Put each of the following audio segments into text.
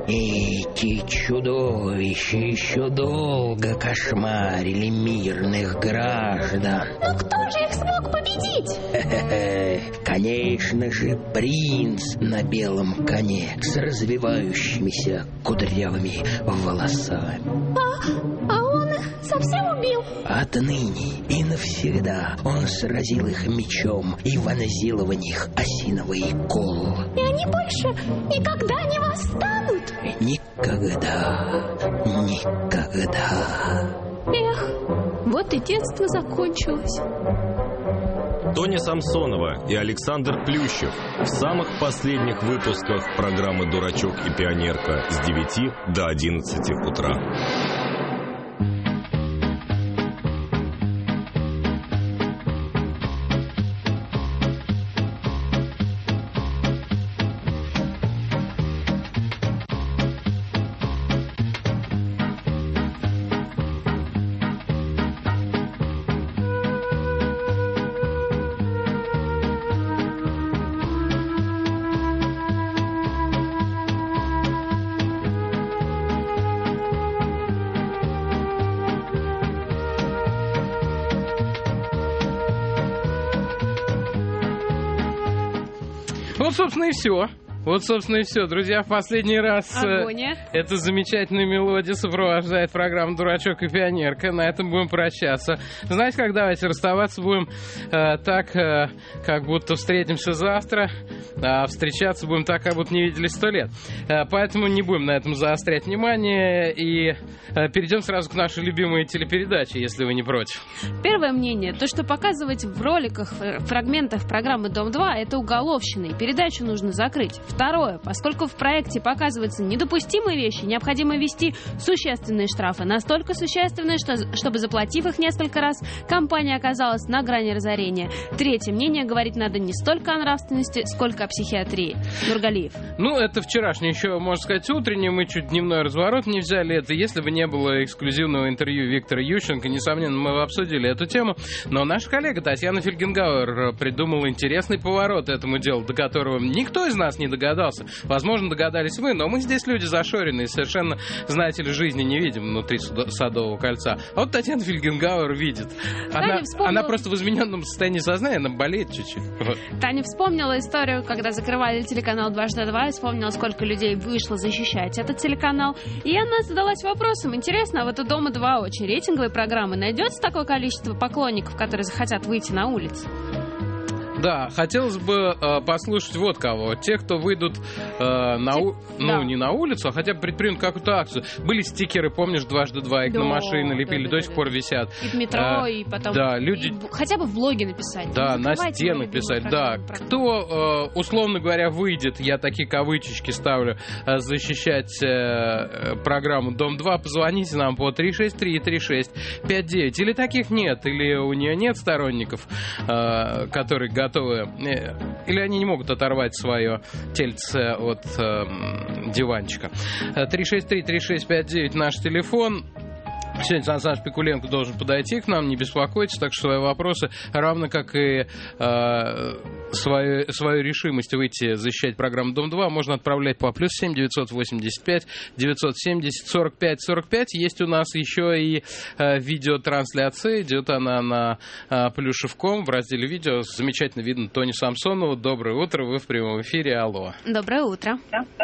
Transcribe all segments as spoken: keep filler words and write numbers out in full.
Эти чудовища еще долго кошмарили мирных граждан. Но кто же их смог победить? Конечно же, принц на белом коне с развивающимися кудрявыми волосами. А, а он их совсем убил? Отныне и навсегда он сразил их мечом и вонзил в них осиновый кол. И они больше никогда не восстанут? Никогда, никогда. Эх, вот и детство закончилось. Тоня Самсонова и Александр Плющев в самых последних выпусках программы «Дурачок и пионерка» с девяти до одиннадцати утра. Вот, собственно, и все. Вот, собственно, и все. Друзья, в последний раз Агония. э, эта замечательная мелодия сопровождает программу «Дурачок и пионерка». На этом будем прощаться. Знаете, как давайте расставаться будем э, так, э, как будто встретимся завтра, а встречаться будем так, как будто не виделись сто лет. Э, поэтому не будем на этом заострять внимание и э, перейдем сразу к нашей любимой телепередаче, если вы не против. Первое мнение. То, что показывать в роликах, в фрагментах программы «Дом-два» — это уголовщина, и передачу нужно закрыть. Второе. Поскольку в проекте показываются недопустимые вещи, необходимо ввести существенные штрафы. Настолько существенные, что, чтобы, заплатив их несколько раз, компания оказалась на грани разорения. Третье мнение. Говорить надо не столько о нравственности, сколько о психиатрии. Нургалиев. Ну, это вчерашнее еще, можно сказать, утреннее. Мы чуть дневной разворот не взяли. Это если бы не было эксклюзивного интервью Виктора Ющенко, несомненно, мы бы обсудили эту тему. Но наша коллега Татьяна Фельгенгауэр придумала интересный поворот этому делу, до которого никто из нас не догадался. Возможно, догадались вы, но мы здесь люди зашоренные, совершенно, знаете ли, жизни не видим внутри Садового кольца. А вот Татьяна Фельгенгауэр видит. Она, вспомнила... она просто в измененном состоянии сознания, она болеет чуть-чуть. Вот. Таня вспомнила историю, когда закрывали телеканал «Дважды два», и вспомнила, сколько людей вышло защищать этот телеканал. И она задалась вопросом: интересно, а вот у «Дома-два» очень рейтинговой программы найдется такое количество поклонников, которые захотят выйти на улицу? Да, хотелось бы э, послушать вот кого. Те, кто выйдут э, на у... ну, да. не на улицу, а хотя бы предпримут какую-то акцию. Были стикеры, помнишь, дважды два, их Да, на машины да, лепили, да, до да, сих да. пор висят. И в метро, а, и потом... Да, люди... И хотя бы в блоге написать. Да, Не на забывайте стенах мою любимую писать, да. программу, программу. Кто, э, условно говоря, выйдет, я такие кавычечки ставлю, э, защищать э, программу «Дом-два», позвоните нам по три шесть три три шесть пять девять. Или таких нет, или у нее нет сторонников, э, которые готовы... Э, или они не могут оторвать свое тельце от э, диванчика. три шесть три три шесть пять девять наш телефон. Сегодня Сан Саныч Пикуленко должен подойти к нам, не беспокойтесь, так что свои вопросы, равно как и э, свою, свою решимость выйти защищать программу «Дом-два», можно отправлять по плюс семь девятьсот восемьдесят пять девятьсот семьдесят сорок пять сорок пять. Есть у нас еще и э, видеотрансляция, идет она на э, плюшев точка ком в разделе видео. Замечательно видно Тоню Самсонову. Доброе утро, вы в прямом эфире, алло. Доброе утро.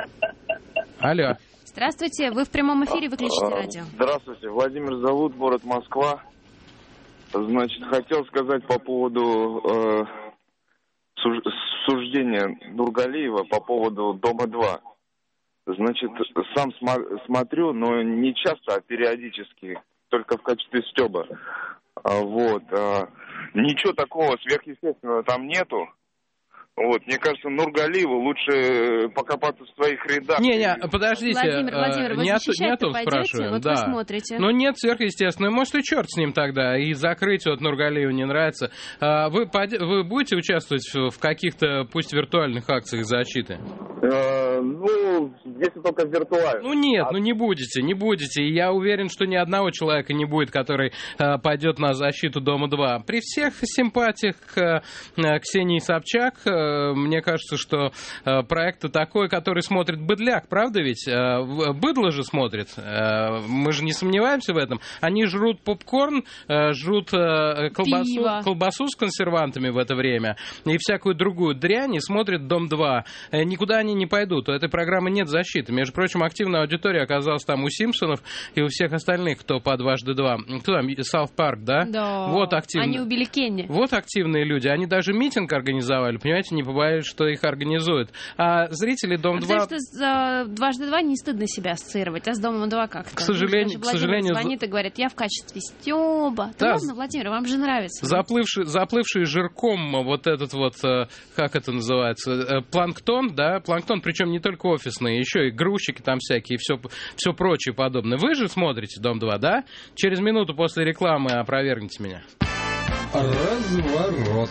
Алло. Здравствуйте, вы в прямом эфире, выключите радио. Здравствуйте, Владимир зовут, город Москва. Значит, хотел сказать по поводу э, суж, суждения Нургалиева по поводу «Дома-два». Значит, сам сма- смотрю, но не часто, а периодически, только в качестве стёба. А, вот. А, ничего такого сверхъестественного там нету. Вот, мне кажется, Нургалиеву лучше покопаться в своих рядах. Не-не, подождите. Владимир, Владимир, вы не защищать-то не о том пойдете? спрашиваем, Вот да. вы смотрите. Ну нет, сверхъестественно. Может, и черт с ним тогда. И закрыть вот Нургалиеву не нравится. Вы, вы будете участвовать в каких-то, пусть виртуальных акциях защиты? Э, ну, если только виртуально. Ну нет, а... ну не будете, не будете. И я уверен, что ни одного человека не будет, который э, пойдет на защиту «Дома-два». При всех симпатиях к э, Ксении Собчак, э, э, мне кажется, что э, проект такой, который смотрит быдляк, правда ведь? Э, быдло же смотрит. Э, мы же не сомневаемся в этом. Они жрут попкорн, э, жрут э, колбасу, колбасу с консервантами в это время и всякую другую дрянь, и смотрят «Дом-два». Э, никуда они не пойдут. У этой программы нет защиты. Между прочим, активная аудитория оказалась там у «Симпсонов» и у всех остальных, кто по «Дважды два». Кто там? «Саут Парк», да? Да. Вот активно. Они убили Кенни. Вот активные люди. Они даже митинг организовали, понимаете, не побоялись, что их организуют. А зрители «Дом-два». А потому что за «Дважды два» не стыдно себя ассоциировать, а с «Домом-два» как-то. К сожалению, ну, к сожалению... звонит и говорит, я в качестве Стёба. Да. Да ладно, Владимир, вам же нравится. Заплывший, заплывший жирком вот этот вот, как это называется, планктон, да, планктон, причем не только офисный, еще и грузчики там всякие, и все, все прочее подобное. Вы же смотрите «Дом-два», да? Через минуту после рекламы опровергните меня. Разворот.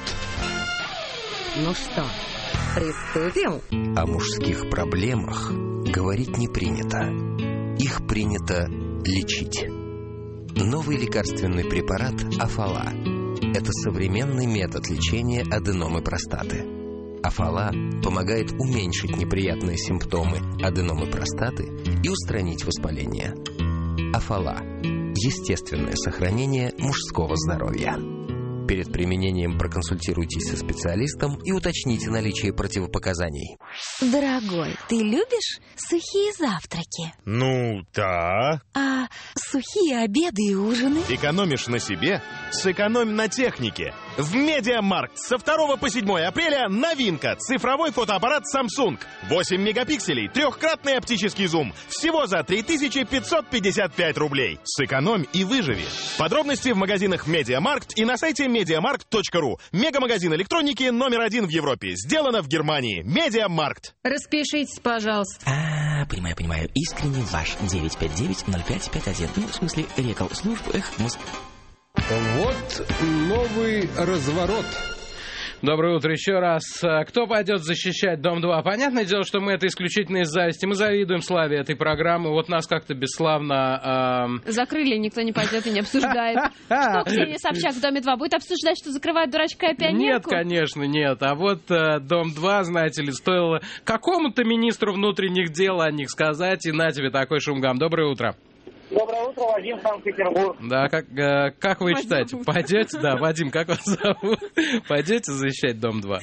Ну что, приступим? О мужских проблемах говорить не принято. Их принято лечить. Новый лекарственный препарат Афала. Это современный метод лечения аденомы простаты. Афала помогает уменьшить неприятные симптомы аденомы простаты и устранить воспаление. Афала. Естественное сохранение мужского здоровья. Перед применением проконсультируйтесь со специалистом и уточните наличие противопоказаний. Дорогой, ты любишь сухие завтраки? Ну, да. А сухие обеды и ужины? Экономишь на себе? Сэкономь на технике. В Медиамаркт со второго по седьмое апреля новинка. Цифровой фотоаппарат Samsung. восемь мегапикселей, трехкратный оптический зум. Всего за три тысячи пятьсот пятьдесят пять рублей. Сэкономь и выживи. Подробности в магазинах Медиамаркт и на сайте медиамаркт точка ру. Мегамагазин электроники номер один в Европе. Сделано в Германии. Медиамаркт. Распишитесь, пожалуйста. А, понимаю, понимаю. Искренне ваш. девять пять девять ноль пять пять один. Ну, в смысле, рекал служб. Эх, мозг. Вот новый разворот. Доброе утро еще раз. Кто пойдет защищать «Дом-два»? Понятное дело, что мы это исключительно из зависти. Мы завидуем славе этой программы. Вот нас как-то бесславно... Э... Закрыли, никто не пойдет и не обсуждает. Что Ксения Собчак в «Доме-два» будет обсуждать, что закрывают дурачка и пионерку? Нет, конечно, нет. А вот э, «Дом-два», знаете ли, стоило какому-то министру внутренних дел о них сказать, и на тебе такой шумгам. Доброе утро. Доброе утро, Вадим, Санкт-Петербург. Да, как, э, как вы считаете, пойдете? Да, Вадим, как вас зовут? Пойдете защищать «Дом-два»?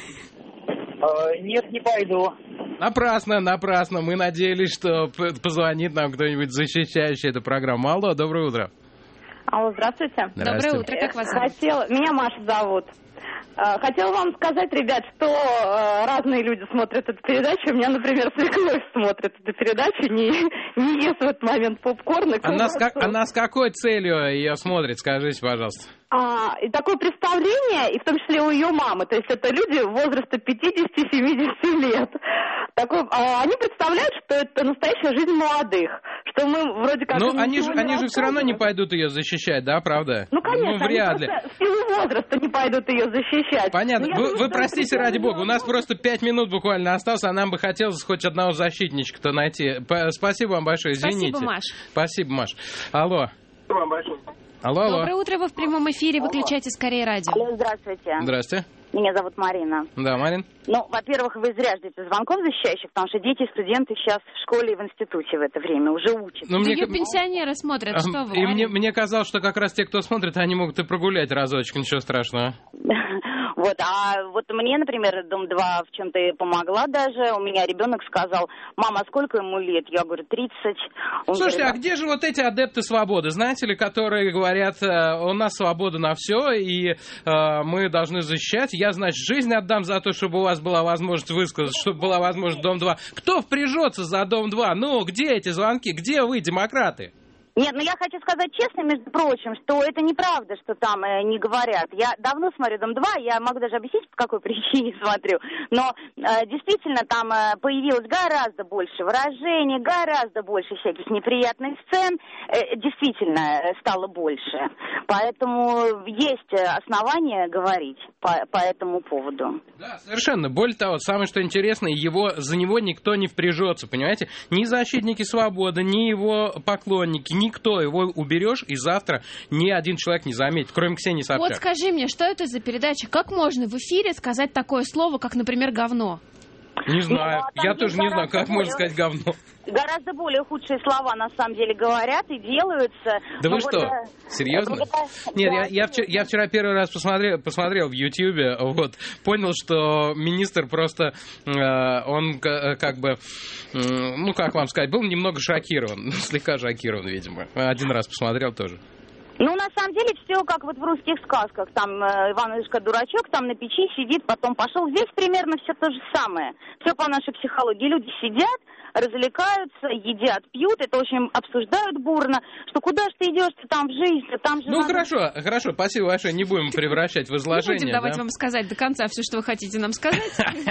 Э, нет, не пойду. Напрасно, напрасно. Мы надеялись, что позвонит нам кто-нибудь, защищающий эту программу. Алло, доброе утро. Алло, здравствуйте. Здравствуйте. Доброе утро, как вас зовут? Хотела... Меня Маша зовут. Хотела вам сказать, ребят, что э, разные люди смотрят эту передачу. У меня, например, свекровь смотрит эту передачу, не, не ест в этот момент попкорн. Она с, как, она с какой целью ее смотрит, скажите, пожалуйста? А, и такое представление, и в том числе у ее мамы, то есть это люди возраста пятьдесят-семьдесят лет. Такой, а, они представляют, что это настоящая жизнь молодых, что мы вроде как... Ну, они же, они же все равно не пойдут ее защищать, да, правда? Ну, конечно, ну, вряд они ли. в силу возраста не пойдут ее защищать. Понятно. Вы, думаю, вы простите, ради бога, у нас просто пять минут буквально осталось, а нам бы хотелось хоть одного защитничка-то найти. П- спасибо вам большое, извините. Спасибо, Маш. Спасибо, Маш. Алло. Спасибо вам большое. Алло, алло. Доброе утро, вы в прямом эфире, выключайте скорее радио. Алло, здравствуйте. Здрасте. Меня зовут Марина. Да, Марин. Ну, во-первых, вы зря ждете звонков защищающих, потому что дети и студенты сейчас в школе и в институте в это время уже учатся. Ну, мне... Ее пенсионеры смотрят, что вы, И мне, мне казалось, что как раз те, кто смотрит, они могут и прогулять разочек, ничего страшного. Вот, а вот мне, например, «Дом-два» в чем-то и помогла даже. У меня ребенок сказал: мама, а сколько ему лет? Я говорю, тридцать. Он Слушайте, говорит, а где же вот эти адепты свободы, знаете ли, которые говорят, у нас свобода на все, и э, мы должны защищать. Я, значит, жизнь отдам за то, чтобы у вас была возможность высказать, чтобы была возможность «Дом-два». Кто впряжется за «Дом-два»? Ну, где эти звонки? Где вы, демократы? Нет, ну я хочу сказать честно, между прочим, что это неправда, что там э, не говорят. Я давно смотрю «Дом-два», я могу даже объяснить, по какой причине смотрю. Но э, действительно там э, появилось гораздо больше выражений, гораздо больше всяких неприятных сцен. Э, действительно э, стало больше. Поэтому есть основания говорить по, по этому поводу. Да, совершенно. Более того, самое что интересно, его, за него никто не впряжется, понимаете? Ни защитники свободы, ни его поклонники, ни никто. Его уберешь, и завтра ни один человек не заметит, кроме Ксении Собчак. Вот скажи мне, что это за передача? Как можно в эфире сказать такое слово, как, например, говно? Не знаю. Ну, а Я тоже не знаю, как можно сказать говно. Гораздо более худшие слова, на самом деле, говорят и делаются. Да Но вы вот, что, э, серьезно? когда- Нет, да, я, я, вчера, я вчера первый раз посмотрел, посмотрел в Ютьюбе, вот, понял, что министр просто, э, он к- как бы, э, ну, как вам сказать, был немного шокирован, слегка шокирован, видимо. Один раз посмотрел тоже. Ну, на самом деле, все как вот в русских сказках. Там э, Иванушка дурачок, там на печи сидит, потом пошел. Здесь примерно все то же самое. Все по нашей психологии. Люди сидят, развлекаются, едят, пьют, это очень обсуждают бурно, что куда же ты идешь, ты там в жизнь, ты там же... Ну, надо... хорошо, хорошо, спасибо большое, не будем превращать в изложение. Не будем давать да? вам сказать до конца все, что вы хотите нам сказать.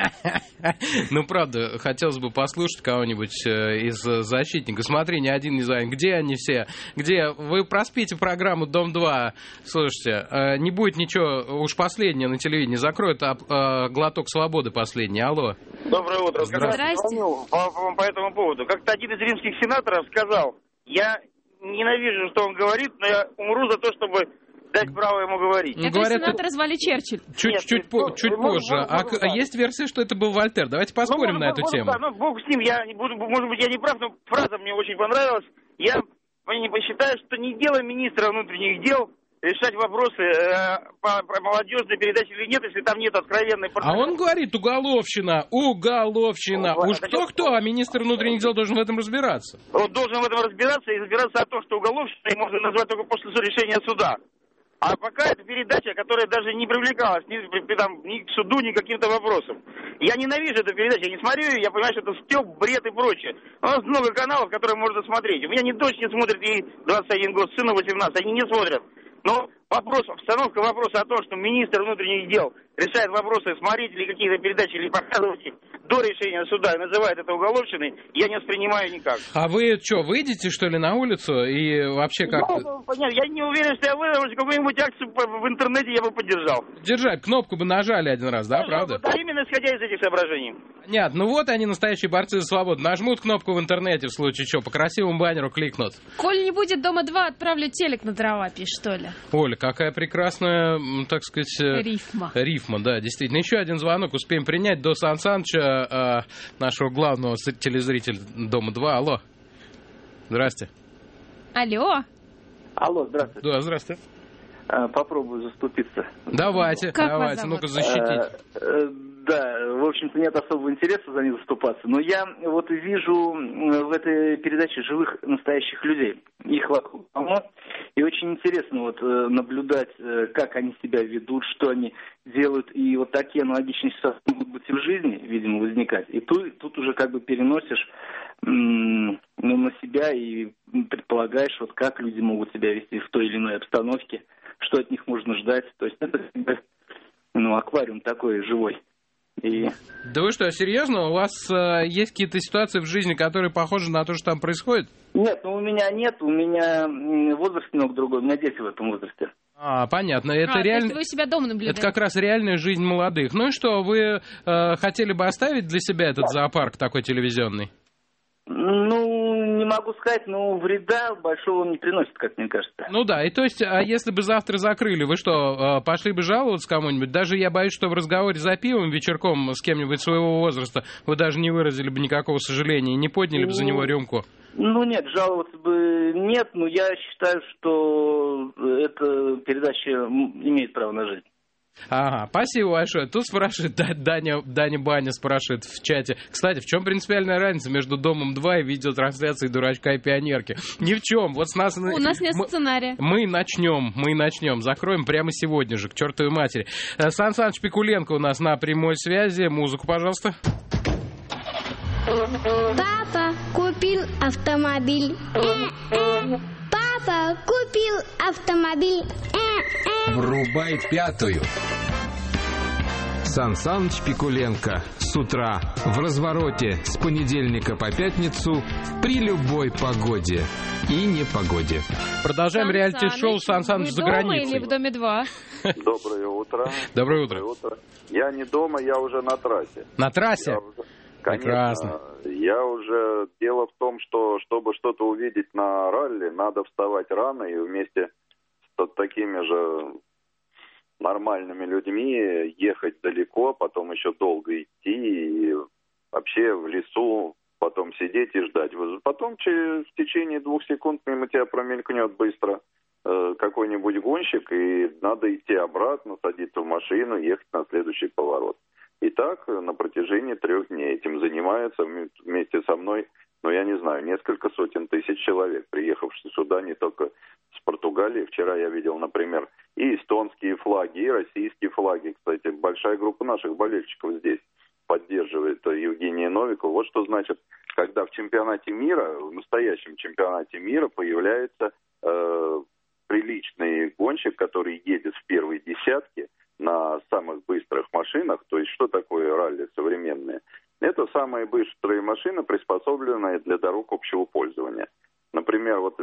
Ну, правда, хотелось бы послушать кого-нибудь э, из защитников. Смотри, ни один не занят. Где они все? Где? Вы проспите программу «Дом-два». Слушайте, э, не будет ничего, уж последнее на телевидении. Закроют а, э, глоток свободы последний. Алло. Доброе утро. Здрасте. По, по, по этому поводу. Как-то один из римских сенаторов сказал, я ненавижу, что он говорит, но я умру за то, чтобы дать право ему говорить. Ну, Это говорят, сенатора звали Черчилль. Чуть, Нет, чуть, ну, по- чуть ну, позже. ну, А, ну, к- да. есть версия, что это был Вольтер. Давайте поспорим Ну, на может, эту может, тему. да, ну, бог с ним, я не буду, может быть, я не прав, но фраза мне очень понравилась. Я не посчитаю, что не дело министра внутренних дел решать вопросы э, по, по молодежной передаче или нет, если там нет откровенной... А он говорит, уголовщина, уголовщина. Ну, Уж это кто-кто, а министр внутренних дел должен в этом разбираться. Он должен в этом разбираться и разбираться о том, что уголовщиной можно назвать только после решения суда. А пока это передача, которая даже не привлекалась ни, при- там, ни к суду, ни к каким-то вопросам. Я ненавижу эту передачу, я не смотрю ее, я понимаю, что это стёб, бред и прочее. У нас много каналов, которые можно смотреть. У меня ни дочь не смотрит, ей двадцать один год, сыну восемнадцать, они не смотрят. Но вопрос, обстановка вопроса о том, что министр внутренних дел решает вопросы, смотреть ли какие-то передачи, или показывать их до решения суда и называет это уголовщиной, я не воспринимаю никак. А вы что, выйдете, что ли, на улицу? И вообще как... Ну, понятно, я не уверен, что я выдал, что какую-нибудь акцию по- в интернете я бы поддержал. Держать, кнопку бы нажали один раз, да, правда? Да, именно исходя из этих соображений. Нет, ну вот они, настоящие борцы за свободу. Нажмут кнопку в интернете, в случае чего, по красивому баннеру кликнут. Коль не будет дома-два, отправлю телек на дрова, пишет Оля. Оля, какая прекрасная, м, так сказать... э, Рифма. Рифма, да, действительно. Еще один звонок успеем принять до Сан Саныча, э, нашего главного с- телезрителя Дома-два. Алло. Здрасте. Алло. Алло, здравствуйте. Да, здрасте. А, попробую заступиться. Давайте, Как вас давайте, зовут? ну-ка защитить. Э, э, да, в общем-то нет особого интереса за них заступаться, но я вот вижу в этой передаче живых настоящих людей, их вокруг полно, и очень интересно вот э, наблюдать, э, как они себя ведут, что они делают, и вот такие аналогичные ситуации могут быть и в жизни, видимо, возникать, и тут, тут уже как бы переносишь м- ну, на себя и предполагаешь, вот как люди могут себя вести в той или иной обстановке, что от них можно ждать, то есть это как бы, ну, аквариум такой живой. И... Да вы что, серьезно? У вас э, есть какие-то ситуации в жизни, которые похожи на то, что там происходит? Нет, ну у меня нет, у меня м, возраст немного другой, у меня дети в этом возрасте. А, понятно. Это А, то реально... есть вы у себя дома наблюдаете? Это как раз реальная жизнь молодых. Ну и что, вы э, хотели бы оставить для себя этот зоопарк такой телевизионный? Ну, не могу сказать, но вреда большого он не приносит, как мне кажется. Ну да, и то есть, а если бы завтра закрыли, вы что, э, пошли бы жаловаться кому-нибудь? Даже я боюсь, что в разговоре за пивом вечерком с кем-нибудь своего возраста вы даже не выразили бы никакого сожаления и не подняли бы за него рюмку. Ну нет, жаловаться бы нет, но я считаю, что эта передача м, имеет право на жизнь. Ага, спасибо большое. Тут спрашивает Да- Даня, Даня Баня спрашивает в чате. Кстати, в чем принципиальная разница между Домом-два и видеотрансляцией Дурачка и Пионерки? Ни в чем. Вот с нас... У нас нет мы, сценария. Мы начнем, мы начнем. Закроем прямо сегодня же, к чертовой матери. Э, Сан Саныч Пикуленко у нас на прямой связи. Музыку, пожалуйста. Папа купил автомобиль. Папа купил автомобиль. Врубай пятую. Сан Саныч Пикуленко с утра в развороте с понедельника по пятницу при любой погоде и непогоде. Продолжаем Сан реалити-шоу Саныч, «Сан Саныч вы за дома границей». или в доме два? Доброе утро. Доброе утро. Я не дома, я уже на трассе. На трассе? Я уже- Конечно, прекрасно. Я уже... Дело в том, что чтобы что-то увидеть на ралли, надо вставать рано и вместе с такими же нормальными людьми ехать далеко, потом еще долго идти и вообще в лесу, потом сидеть и ждать. Потом через, в течение двух секунд мимо тебя промелькнет быстро э, какой-нибудь гонщик, и надо идти обратно, садиться в машину, ехать на следующий поворот. И так на протяжении трех дней этим занимаются вместе со мной, ну, я не знаю, несколько сотен тысяч человек, приехавших сюда не только с Португалии. Вчера я видел, например, и эстонские флаги, и российские флаги. Кстати, большая группа наших болельщиков здесь поддерживает Евгения Новикова. Вот что значит, когда в чемпионате мира, в настоящем чемпионате мира появляется э, приличный гонщик, который едет в первой десятке на самых быстрых машинах. То есть что такое ралли современные? Это самые быстрые машины, приспособленные для дорог общего пользования. Например, вот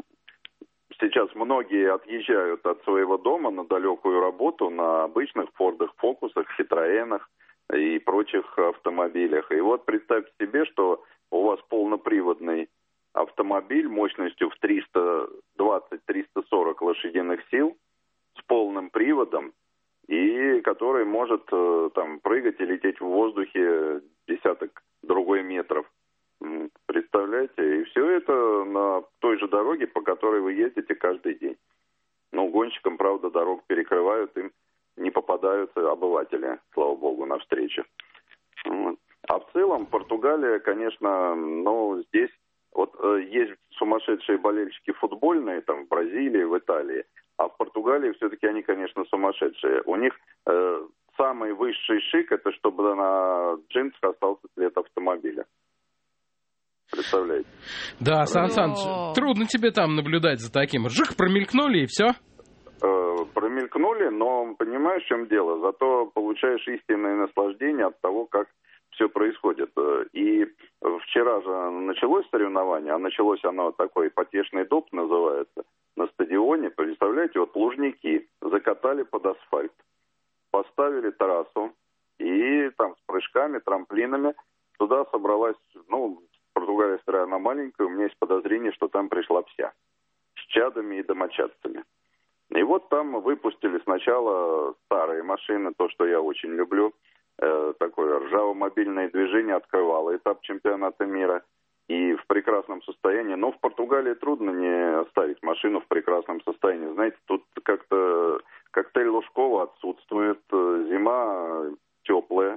сейчас многие отъезжают от своего дома на далекую работу на обычных Фордах, Фокусах, Ситроенах и прочих автомобилях. И вот представьте себе, что у вас полноприводный автомобиль мощностью в триста двадцать - триста сорок лошадиных сил с полным приводом, и который может там прыгать и лететь в воздухе десяток другой метров. Представляете? И все это на той же дороге, по которой вы ездите каждый день. Ну, гонщикам, правда, дорог перекрывают, им не попадаются обыватели, слава богу, навстречу. Вот. А в целом Португалия, конечно, ну, здесь вот э, есть сумасшедшие болельщики футбольные, там, в Бразилии, в Италии, а в Португалии все-таки они, конечно, сумасшедшие. У них э, самый высший шик, это чтобы на джинсах остался след автомобиля. Представляете? Да, Сан Саныч, трудно тебе там наблюдать за таким. Жих, промелькнули и все. Э, промелькнули, но понимаешь, в чем дело? Зато получаешь истинное наслаждение от того, как все происходит. И вчера же началось соревнование, а началось оно такой потешный доп называется, на стадионе. Представляете, вот Лужники закатали под асфальт, поставили трассу, и там с прыжками, трамплинами туда собралась, ну, Португалия страна маленькая, у меня есть подозрение, что там пришла вся, с чадами и домочадцами. И вот там выпустили сначала старые машины, то, что я очень люблю, э, такое ржаво-мобильное движение открывало этап чемпионата мира, и в прекрасном состоянии. Но в Португалии трудно не оставить машину в прекрасном состоянии. Знаете, тут как-то коктейль Лужкова отсутствует, зима теплая,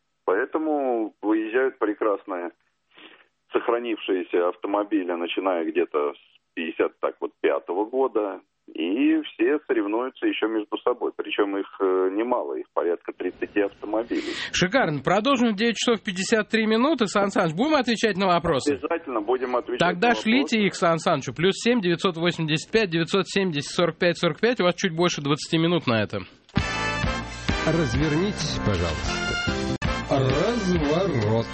поэтому выезжают прекрасные сохранившиеся автомобили, начиная где-то с пятьдесят так вот пятого года, и все соревнуются еще между собой, причем их немало, их порядка тридцать автомобилей. Шикарно. Продолжим в девять часов пятьдесят три минуты. Сан Саныч, будем отвечать на вопросы? Обязательно будем отвечать. Тогда на шлите вопросы. их Сан Санычу. Плюс семь девятьсот восемьдесят пять девятьсот семьдесят сорок пять сорок пять. У вас чуть больше двадцати минут на это. Развернитесь, пожалуйста. Разворот.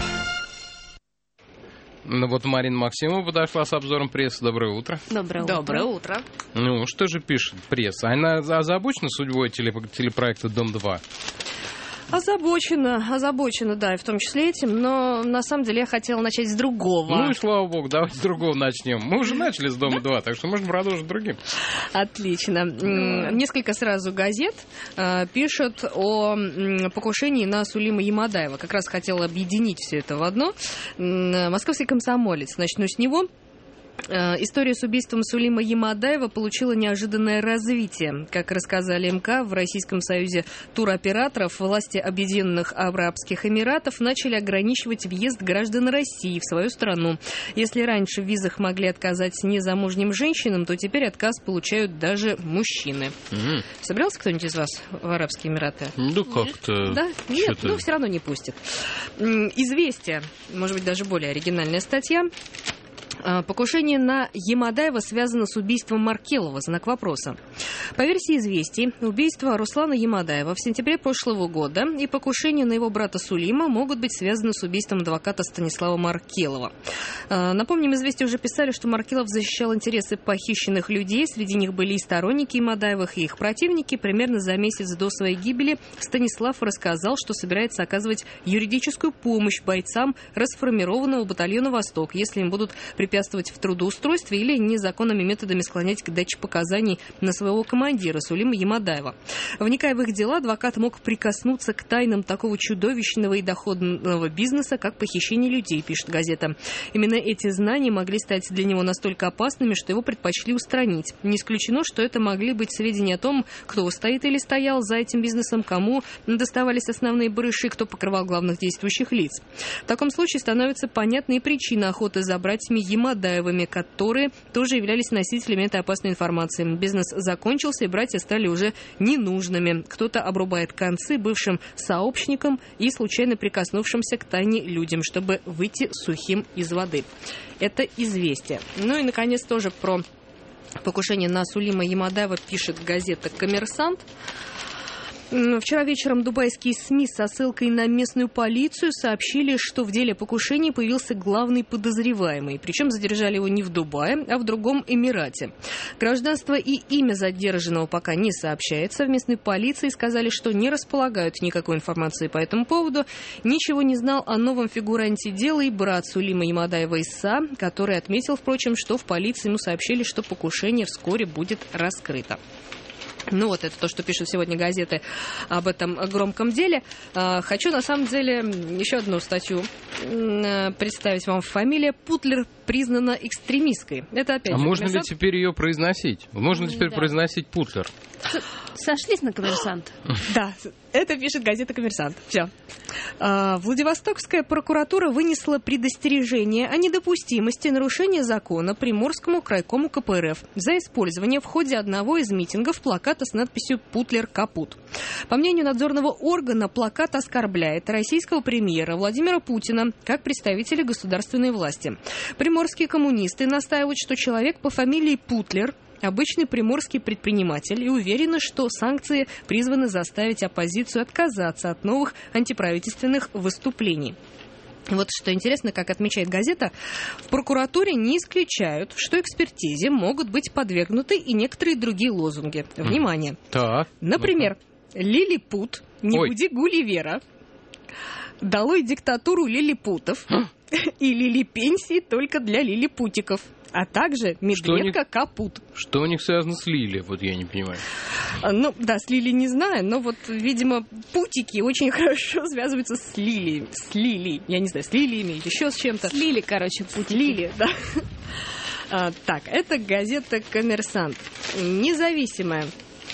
Ну вот Марина Максимова подошла с обзором прессы. Доброе утро. Доброе утро. Доброе утро. Ну, что же пишет пресса? Она озабочена судьбой телеп- телепроекта «Дом-два»? Озабочена, озабочена, да, и в том числе этим, но на самом деле я хотела начать с другого. Ну и слава богу, давайте с другого начнем. Мы уже начали с «Дома-два», так что можем продолжить другим. Отлично. М, Несколько сразу газет э, пишут о м, покушении на Сулима Ямадаева. Как раз хотела объединить все это в одно. М, Московский комсомолец. Начну с него. История с убийством Сулима Ямадаева получила неожиданное развитие. Как рассказали МК, в Российском союзе туроператоров власти Объединенных Арабских Эмиратов начали ограничивать въезд граждан России в свою страну. Если раньше в визах могли отказать незамужним женщинам, то теперь отказ получают даже мужчины. Mm. Собирался кто-нибудь из вас в Арабские Эмираты? Ну, как-то... Да? Нет, что-то... ну все равно не пустят. Известия, может быть, даже более оригинальная статья. Покушение на Ямадаева связано с убийством Маркелова. Знак вопроса. По версии «Известий», убийство Руслана Ямадаева в сентябре прошлого года и покушение на его брата Сулима могут быть связаны с убийством адвоката Станислава Маркелова. Напомним, «Известия» уже писали, что Маркелов защищал интересы похищенных людей. Среди них были и сторонники Ямадаевых, и их противники. Примерно за месяц до своей гибели Станислав рассказал, что собирается оказывать юридическую помощь бойцам расформированного батальона «Восток», если им будут препятствовать в трудоустройстве или незаконными методами склонять к даче показаний на своего командира Сулима Ямадаева. Вникая в их дела, адвокат мог прикоснуться к тайнам такого чудовищного и доходного бизнеса, как похищение людей, пишет газета. Именно эти знания могли стать для него настолько опасными, что его предпочли устранить. Не исключено, что это могли быть сведения о том, кто стоит или стоял за этим бизнесом, кому доставались основные барыши, кто покрывал главных действующих лиц. В таком случае становится понятной причина охоты за братьями Ямадаевыми, которые тоже являлись носителями этой опасной информации. Бизнес закончился, и братья стали уже ненужными. Кто-то обрубает концы бывшим сообщникам и случайно прикоснувшимся к тайне людям, чтобы выйти сухим из воды. Это «Известия». Ну и, наконец, тоже про покушение на Сулима Ямадаева пишет газета «Коммерсант». Вчера вечером дубайские СМИ со ссылкой на местную полицию сообщили, что в деле покушения появился главный подозреваемый. Причем задержали его не в Дубае, а в другом Эмирате. Гражданство и имя задержанного пока не сообщается. В местной полиции сказали, что не располагают никакой информации по этому поводу. Ничего не знал о новом фигуранте дела и брат Сулима Ямадаева Иса, который отметил, впрочем, что в полиции ему сообщили, что покушение вскоре будет раскрыто. Ну вот, это то, что пишут сегодня газеты об этом громком деле. Хочу, на самом деле, еще одну статью представить вам. Фамилия Путлер признана экстремистской. Это опять а же можно коммерсант. ли теперь ее произносить? Можно ли теперь Да. произносить Путлер? Сошлись на «Коммерсант». Да, это пишет газета «Коммерсант». Все. Владивостокская прокуратура вынесла предостережение о недопустимости нарушения закона Приморскому крайкому ка пэ эр эф за использование в ходе одного из митингов плаката с надписью «Путлер капут». По мнению надзорного органа, плакат оскорбляет российского премьера Владимира Путина как представителя государственной власти. Приморские коммунисты настаивают, что человек по фамилии Путлер обычный приморский предприниматель и уверены, что санкции призваны заставить оппозицию отказаться от новых антиправительственных выступлений. Вот что интересно, как отмечает газета, в прокуратуре не исключают, что экспертизе могут быть подвергнуты и некоторые другие лозунги. Внимание! Так. Например, «Лилипут, не Ой. буди Гулливера», «Долой диктатуру лилипутов» и «Лилипенсии только для лилипутиков», а также «Медведка капут». Что у них связано с Лили? Вот я не понимаю. Ну, да, с Лили не знаю, но вот, видимо, путики очень хорошо связываются с Лилией. С Лилией. Я не знаю, с лилиями или еще с чем-то. С Лили, короче, путь. Лили, да. А, так, это газета «Коммерсант». Независимая.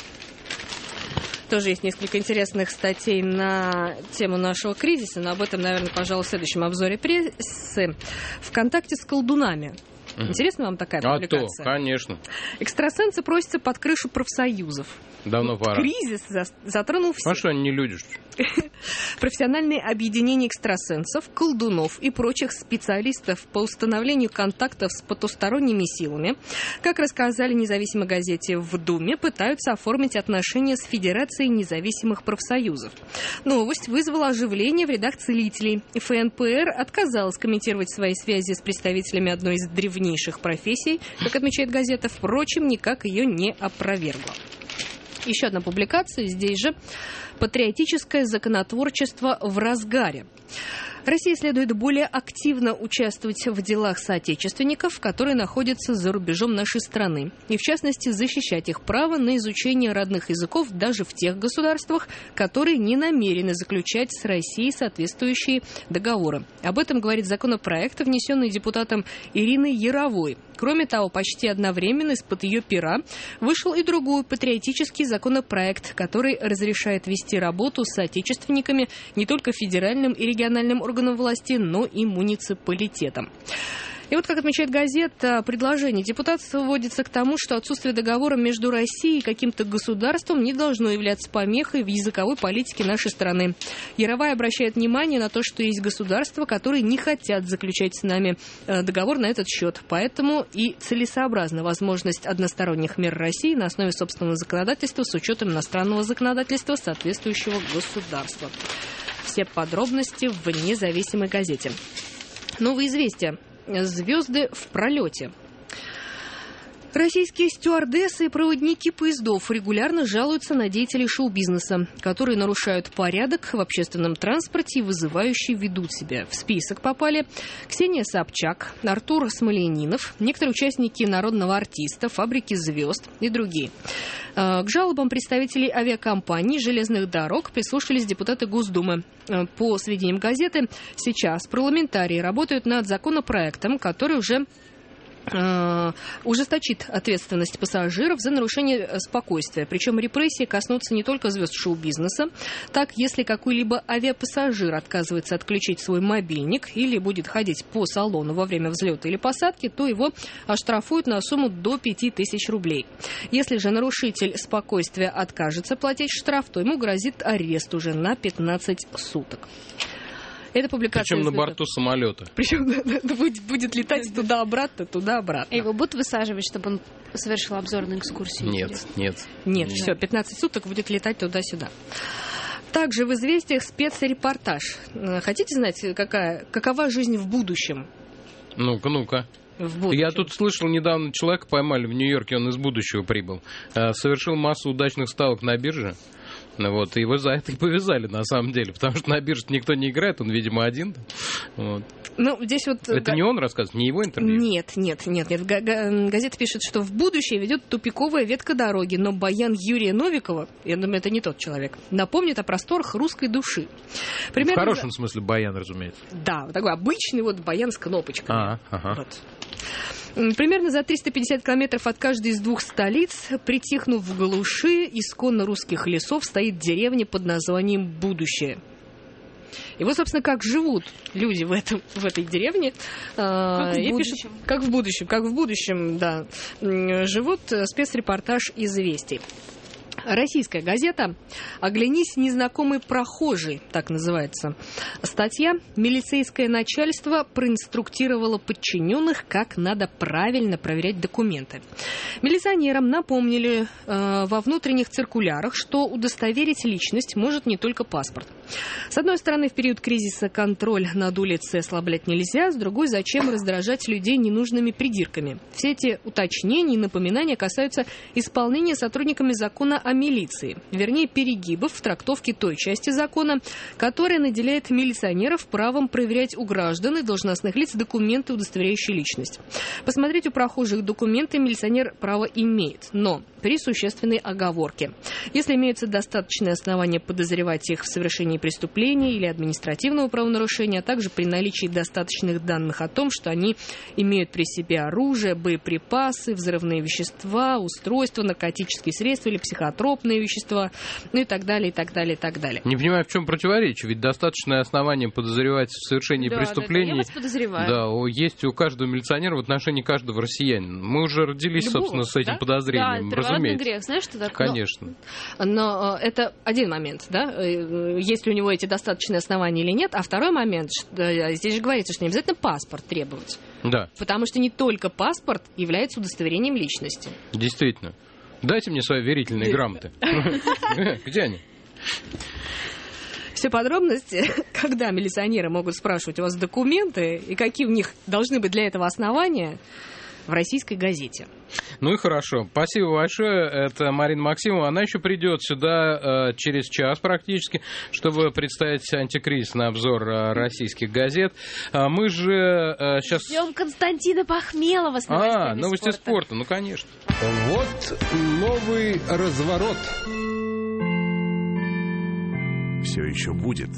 Тоже есть несколько интересных статей на тему нашего кризиса, но об этом, наверное, пожалуй, в следующем обзоре прессы. ВКонтакте с колдунами. Интересна вам такая А публикация? то, конечно. Экстрасенсы просятся под крышу профсоюзов. Давно Вот пора. кризис за- затронул всех. А что они не люди, что ли? Профессиональные объединения экстрасенсов, колдунов и прочих специалистов по установлению контактов с потусторонними силами, как рассказали независимой газете «В Думе», пытаются оформить отношения с Федерацией независимых профсоюзов. Новость вызвала оживление в рядах целителей. эф эн пэ эр отказалась комментировать свои связи с представителями одной из древнейших профессий, как отмечает газета, впрочем, никак ее не опровергла. Еще одна публикация здесь же. Патриотическое законотворчество в разгаре. России следует более активно участвовать в делах соотечественников, которые находятся за рубежом нашей страны, и, в частности, защищать их право на изучение родных языков даже в тех государствах, которые не намерены заключать с Россией соответствующие договоры. Об этом говорит законопроект, внесенный депутатом Ириной Яровой. Кроме того, почти одновременно из-под ее пера вышел и другой патриотический законопроект, который разрешает вести работу с соотечественниками не только федеральным и региональным органам власти, но и муниципалитетам. И вот, как отмечает газета, предложение депутатов сводится к тому, что отсутствие договора между Россией и каким-то государством не должно являться помехой в языковой политике нашей страны. Яровая обращает внимание на то, что есть государства, которые не хотят заключать с нами договор на этот счет. Поэтому и целесообразна возможность односторонних мер России на основе собственного законодательства с учетом иностранного законодательства соответствующего государства. Все подробности в независимой газете. Новые известия звезды в пролете. Российские стюардессы и проводники поездов регулярно жалуются на деятелей шоу-бизнеса, которые нарушают порядок в общественном транспорте и вызывающе ведут себя. В список попали Ксения Собчак, Артур Смоленинов, некоторые участники «Народного артиста», «Фабрики звезд» и другие. К жалобам представителей авиакомпаний железных дорог прислушались депутаты Госдумы. По сведениям газеты, сейчас парламентарии работают над законопроектом, который уже ужесточит ответственность пассажиров за нарушение спокойствия. Причем репрессии коснутся не только звезд шоу-бизнеса. Так, если какой-либо авиапассажир отказывается отключить свой мобильник или будет ходить по салону во время взлета или посадки, то его оштрафуют на сумму до пяти тысяч рублей. Если же нарушитель спокойствия откажется платить штраф, то ему грозит арест уже на пятнадцать суток. Это публикация. Причем на борту самолета. Причем да, да, будет, будет летать туда-обратно, туда-обратно. Его будут высаживать, чтобы он совершил обзорную экскурсию? Нет, нет. Нет, нет. все, пятнадцать суток будет летать туда-сюда. Также в «Известиях» спецрепортаж. Хотите знать, какая, какова жизнь в будущем? Ну-ка, ну-ка. Я тут слышал, недавно человека поймали в Нью-Йорке, он из будущего прибыл. Совершил массу удачных ставок на бирже. Вот, и его за это и повязали, на самом деле, потому что на бирже никто не играет, он, видимо, один. Вот. Ну, здесь вот... Это не он рассказывает, не его интервью? Нет, нет, нет, нет. Газета пишет, что в будущее ведет тупиковая ветка дороги, но баян Юрия Новикова, я думаю, это не тот человек, напомнит о просторах русской души. Примерно... В хорошем смысле баян, разумеется. Да, вот такой обычный вот баян с кнопочками. А, ага. Вот. Примерно за триста пятьдесят километров от каждой из двух столиц, притихнув в глуши исконно русских лесов, стоит деревня под названием «Будущее». И вот, собственно, как живут люди в, этом, в этой деревне. Как в будущем. Пишут, как в будущем, как в будущем, да. Живут спецрепортаж «Известий». Российская газета «Оглянись, незнакомый прохожий», так называется статья. Милицейское начальство проинструктировало подчиненных, как надо правильно проверять документы. Милиционерам напомнили э, во внутренних циркулярах, что удостоверить личность может не только паспорт. С одной стороны, в период кризиса контроль над улицей ослаблять нельзя, с другой, зачем раздражать людей ненужными придирками. Все эти уточнения и напоминания касаются исполнения сотрудниками закона о милиции, вернее, перегибов в трактовке той части закона, которая наделяет милиционеров правом проверять у граждан и должностных лиц документы, удостоверяющие личность. Посмотреть у прохожих документы милиционер право имеет, но при существенной оговорке. Если имеются достаточные основания подозревать их в совершении преступления или административного правонарушения, а также при наличии достаточных данных о том, что они имеют при себе оружие, боеприпасы, взрывные вещества, устройства, наркотические средства или психотропные вещества, ну и так далее, и так далее, и так далее. Не понимаю, в чем противоречие, ведь достаточное основание подозревать в совершении да, преступлений. Да, да, я вас подозреваю. Да, есть у каждого милиционера в отношении каждого россиянина. Мы уже родились, Любого, собственно, с этим да? подозрением. Да, первородный грех, знаешь, что такое? Конечно. Но, но это один момент, да, есть ли у него эти достаточные основания или нет, а второй момент, что, здесь же говорится, что не обязательно паспорт требовать. Да. Потому что не только паспорт является удостоверением личности. Действительно. Дайте мне свои верительные грамоты. Где они? Все подробности, когда милиционеры могут спрашивать у вас документы и какие у них должны быть для этого основания, в «Российской газете». Ну и хорошо. Спасибо большое. Это Марина Максимова. Она еще придет сюда э, через час практически, чтобы представить антикризисный обзор э, российских газет. А мы же э, сейчас... Ждем Константина Пахмелова с новостями А, новости спорта. спорта, ну конечно. Вот новый разворот. Все еще будет.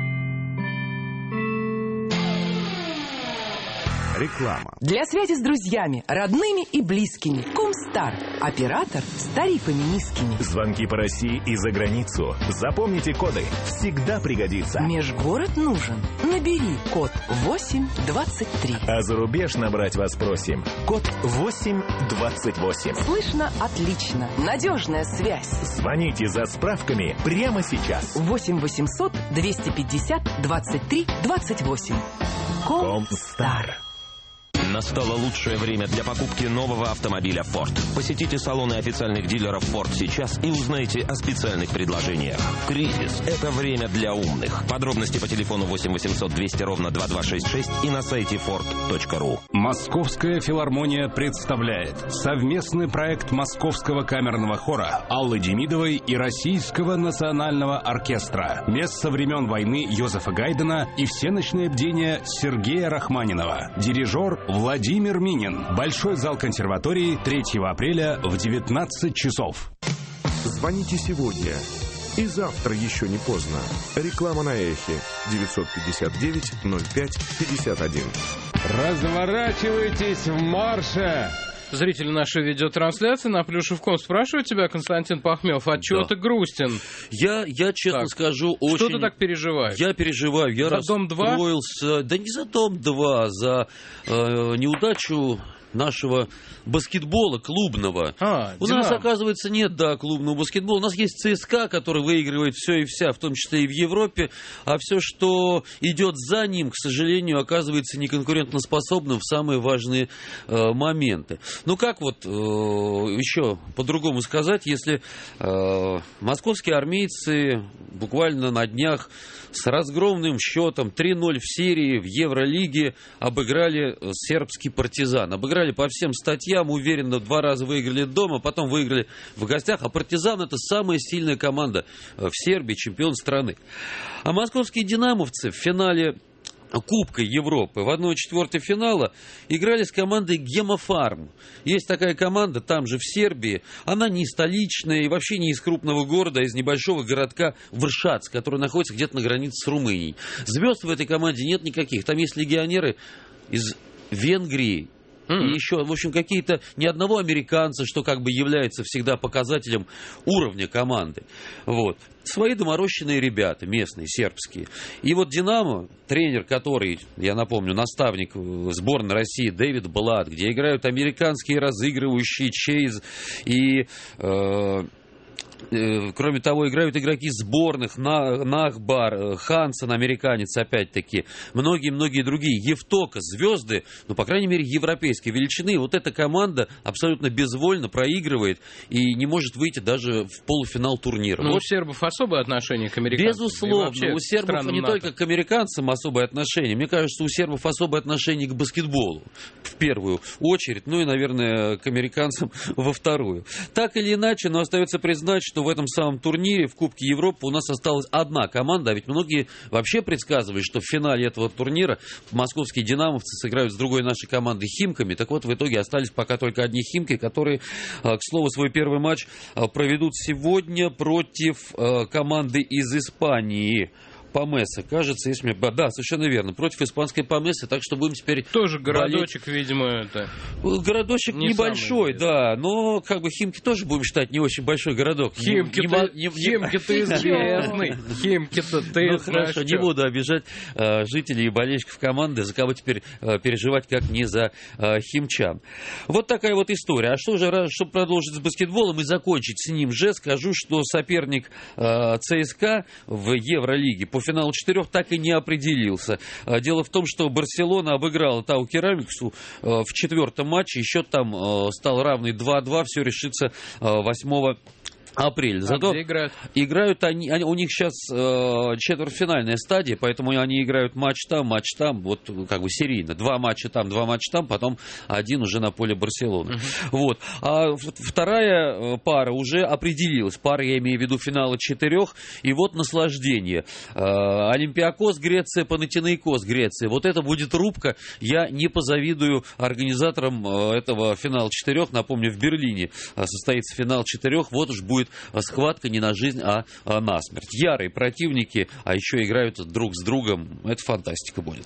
Реклама. Для связи с друзьями, родными и близкими. Комстар. Оператор с тарифами низкими. Звонки по России и за границу. Запомните коды. Всегда пригодится. Межгород нужен. Набери код восемь двадцать три. А за рубеж набрать вас просим. Код восемь двадцать восемь. Слышно отлично. Надежная связь. Звоните за справками прямо сейчас. восемь восемьсот двести пятьдесят двадцать три двадцать восемь. Комстар. Настало лучшее время для покупки нового автомобиля Ford. Посетите салоны официальных дилеров Ford сейчас и узнайте о специальных предложениях. Кризис – это время для умных. Подробности по телефону восемь восемьсот двести ровно два два шесть шесть и на сайте форд точка ру. Московская филармония представляет совместный проект Московского камерного хора Аллы Демидовой и Российского национального оркестра. Место времен войны Йозефа Гайдена и всеночное бдение Сергея Рахманинова. Дирижер Владимир Минин. Большой зал консерватории третьего апреля в девятнадцать часов. Звоните сегодня. И завтра еще не поздно. Реклама на эхе. девятьсот пятьдесят девять ноль пять пятьдесят один. Разворачивайтесь в марше! Зрители нашей видеотрансляции на Плюшев точка ком спрашивают тебя, Константин Пахмелов, а чего да. ты грустен? Я, я честно так. скажу, очень... Что ты так переживаешь? Я переживаю, я за расстроился... Дом-два? Да не за Дом-два, за э, неудачу нашего баскетбола клубного. А, У Динамо. нас, оказывается, нет, да, клубного баскетбола. У нас есть ЦСКА, который выигрывает все и вся, в том числе и в Европе, а все, что идет за ним, к сожалению, оказывается неконкурентоспособным в самые важные э, моменты. Ну, как вот э, еще по-другому сказать, если э, московские армейцы буквально на днях с разгромным счетом три ноль в серии в Евролиге обыграли сербский «Партизан». Обыграли по всем статьям, уверенно, два раза выиграли дома, потом выиграли в гостях. А «Партизан» — это самая сильная команда в Сербии, чемпион страны. А московские «Динамовцы» в финале Кубка Европы в одной четвертой финала играли с командой «Гемофарм». Есть такая команда там же в Сербии. Она не столичная и вообще не из крупного города, а из небольшого городка Вршац, который находится где-то на границе с Румынией. Звезд в этой команде нет никаких. Там есть легионеры из Венгрии. И еще, в общем, какие-то ни одного американца, что как бы является всегда показателем уровня команды. Вот. Свои доморощенные ребята, местные, сербские. И вот «Динамо», тренер, который, я напомню, наставник сборной России Дэвид Блад, где играют американские разыгрывающие Чейз и... Э, Кроме того, играют игроки сборных, Нахбар, Хансен, американец, опять-таки, многие-многие другие. Евтока, звезды, ну, по крайней мере, европейской величины. Вот эта команда абсолютно безвольно проигрывает и не может выйти даже в полуфинал турнира. Ну, вот. У сербов особое отношение к американцам. Безусловно, у сербов не НАТО. только к американцам особое отношение. Мне кажется, у сербов особое отношение к баскетболу в первую очередь, ну и, наверное, к американцам во вторую. Так или иначе, но остается признать, что в этом самом турнире, в Кубке Европы, у нас осталась одна команда, а ведь многие вообще предсказывали, что в финале этого турнира московские «Динамовцы» сыграют с другой нашей командой «Химками». Так вот, в итоге остались пока только одни «Химки», которые, к слову, свой первый матч проведут сегодня против команды из Испании. Памеса, кажется, если мне... Да, совершенно верно. Против испанской Памесы, так что будем теперь... Тоже городочек, болеть. Видимо, это... Городочек не небольшой, да, но как бы Химки тоже будем считать не очень большой городок. Химки-то известный. Химки-то ты... Ну хорошо, не буду обижать э, жителей и болельщиков команды, за кого теперь э, переживать, как не за э, химчан. Вот такая вот история. А что же, чтобы продолжить с баскетболом и закончить с ним же, скажу, что соперник э, ЦСКА в Евролиге по финалу четырех так и не определился. Дело в том, что Барселона обыграла Тау Керамиксу в четвертом матче, и счет там стал равный два-два, все решится восьмого апреля. Зато а играют? играют они, они, у них сейчас э, четвертьфинальная стадия, поэтому они играют матч там, матч там, вот как бы серийно. Два матча там, два матча там, потом один уже на поле Барселоны. Uh-huh. Вот. А вторая пара уже определилась. Пара, я имею в виду, финала четырех. И вот наслаждение. Э, Олимпиакос Греция, Панатинаикос Греция. Вот это будет рубка. Я не позавидую организаторам э, этого финала четырех. Напомню, в Берлине э, состоится финал четырех. Вот уж будет схватка не на жизнь, а на смерть. Ярые противники, а еще играют друг с другом. Это фантастика будет.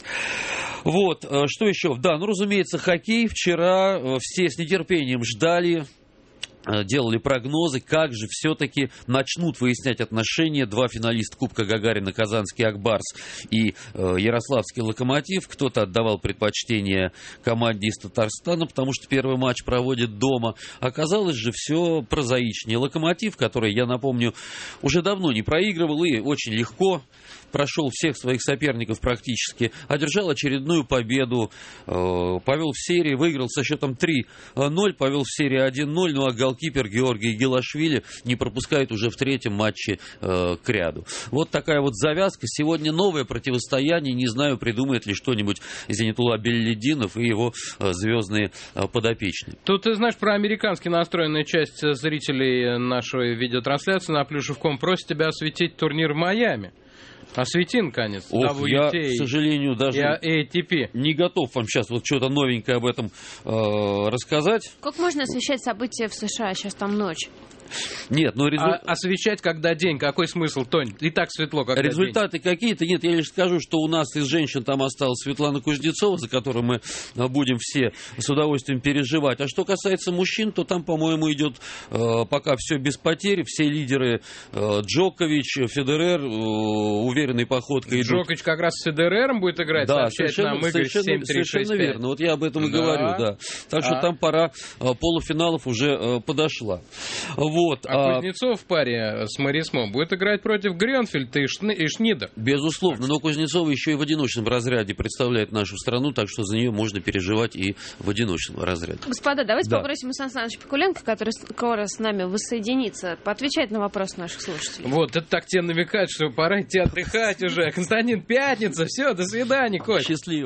Вот, что еще? Да, ну, разумеется, хоккей. Вчера все с нетерпением ждали делали прогнозы, как же все-таки начнут выяснять отношения два финалиста Кубка Гагарина, Казанский Акбарс и э, Ярославский Локомотив. Кто-то отдавал предпочтение команде из Татарстана, потому что первый матч проводит дома. Оказалось же все прозаичнее. Локомотив, который, я напомню, уже давно не проигрывал и очень легко прошел всех своих соперников практически, одержал очередную победу, э, повел в серии, выиграл со счетом три ноль, повел в серии один ноль, ну а голкипер Георгий Гелашвили не пропускает уже в третьем матче э, к ряду. Вот такая вот завязка. Сегодня новое противостояние, не знаю, придумает ли что-нибудь Зенитулла Беллидинов и его э, звездные э, подопечные. Тут, ты знаешь, про американски настроенную часть зрителей нашей видеотрансляции на плюшев точка ком просит тебя осветить турнир в Майами. Освети, наконец, Ох, дабл ю ти эй, я, к сожалению, даже и эй ти пи. Не готов вам сейчас вот что-то новенькое об этом э, рассказать. Как можно освещать события в США? Сейчас там ночь. Нет, но результат... а, освещать когда день, какой смысл, Тонь? И так светло, когда результаты день. Какие-то? Нет, я лишь скажу, что у нас из женщин там осталась Светлана Кузнецова, за которую мы будем все с удовольствием переживать. А что касается мужчин, то там, по-моему, идет э, пока все без потерь. Все лидеры э, Джокович, Федерер, э, уверенной походкой идут. Джокович как раз с Федерером будет играть, да, сообщает нам Игорь семь три шесть пять. Совершенно верно, вот я об этом и да. говорю, да. Так что а. там пора э, полуфиналов уже э, подошла. Вот. А, а Кузнецов в паре с Марисмо будет играть против Грёнфельда и, Шни, и Шнида. Безусловно, но Кузнецова еще и в одиночном разряде представляет нашу страну, так что за нее можно переживать и в одиночном разряде. Господа, давайте да. попросим Сан Саныча Пикуленко, который скоро с нами воссоединится, поотвечать на вопросы наших слушателей. Вот, это так тебе намекает, что пора идти отдыхать уже. Константин, пятница, все, до свидания, Кость. Счастливо.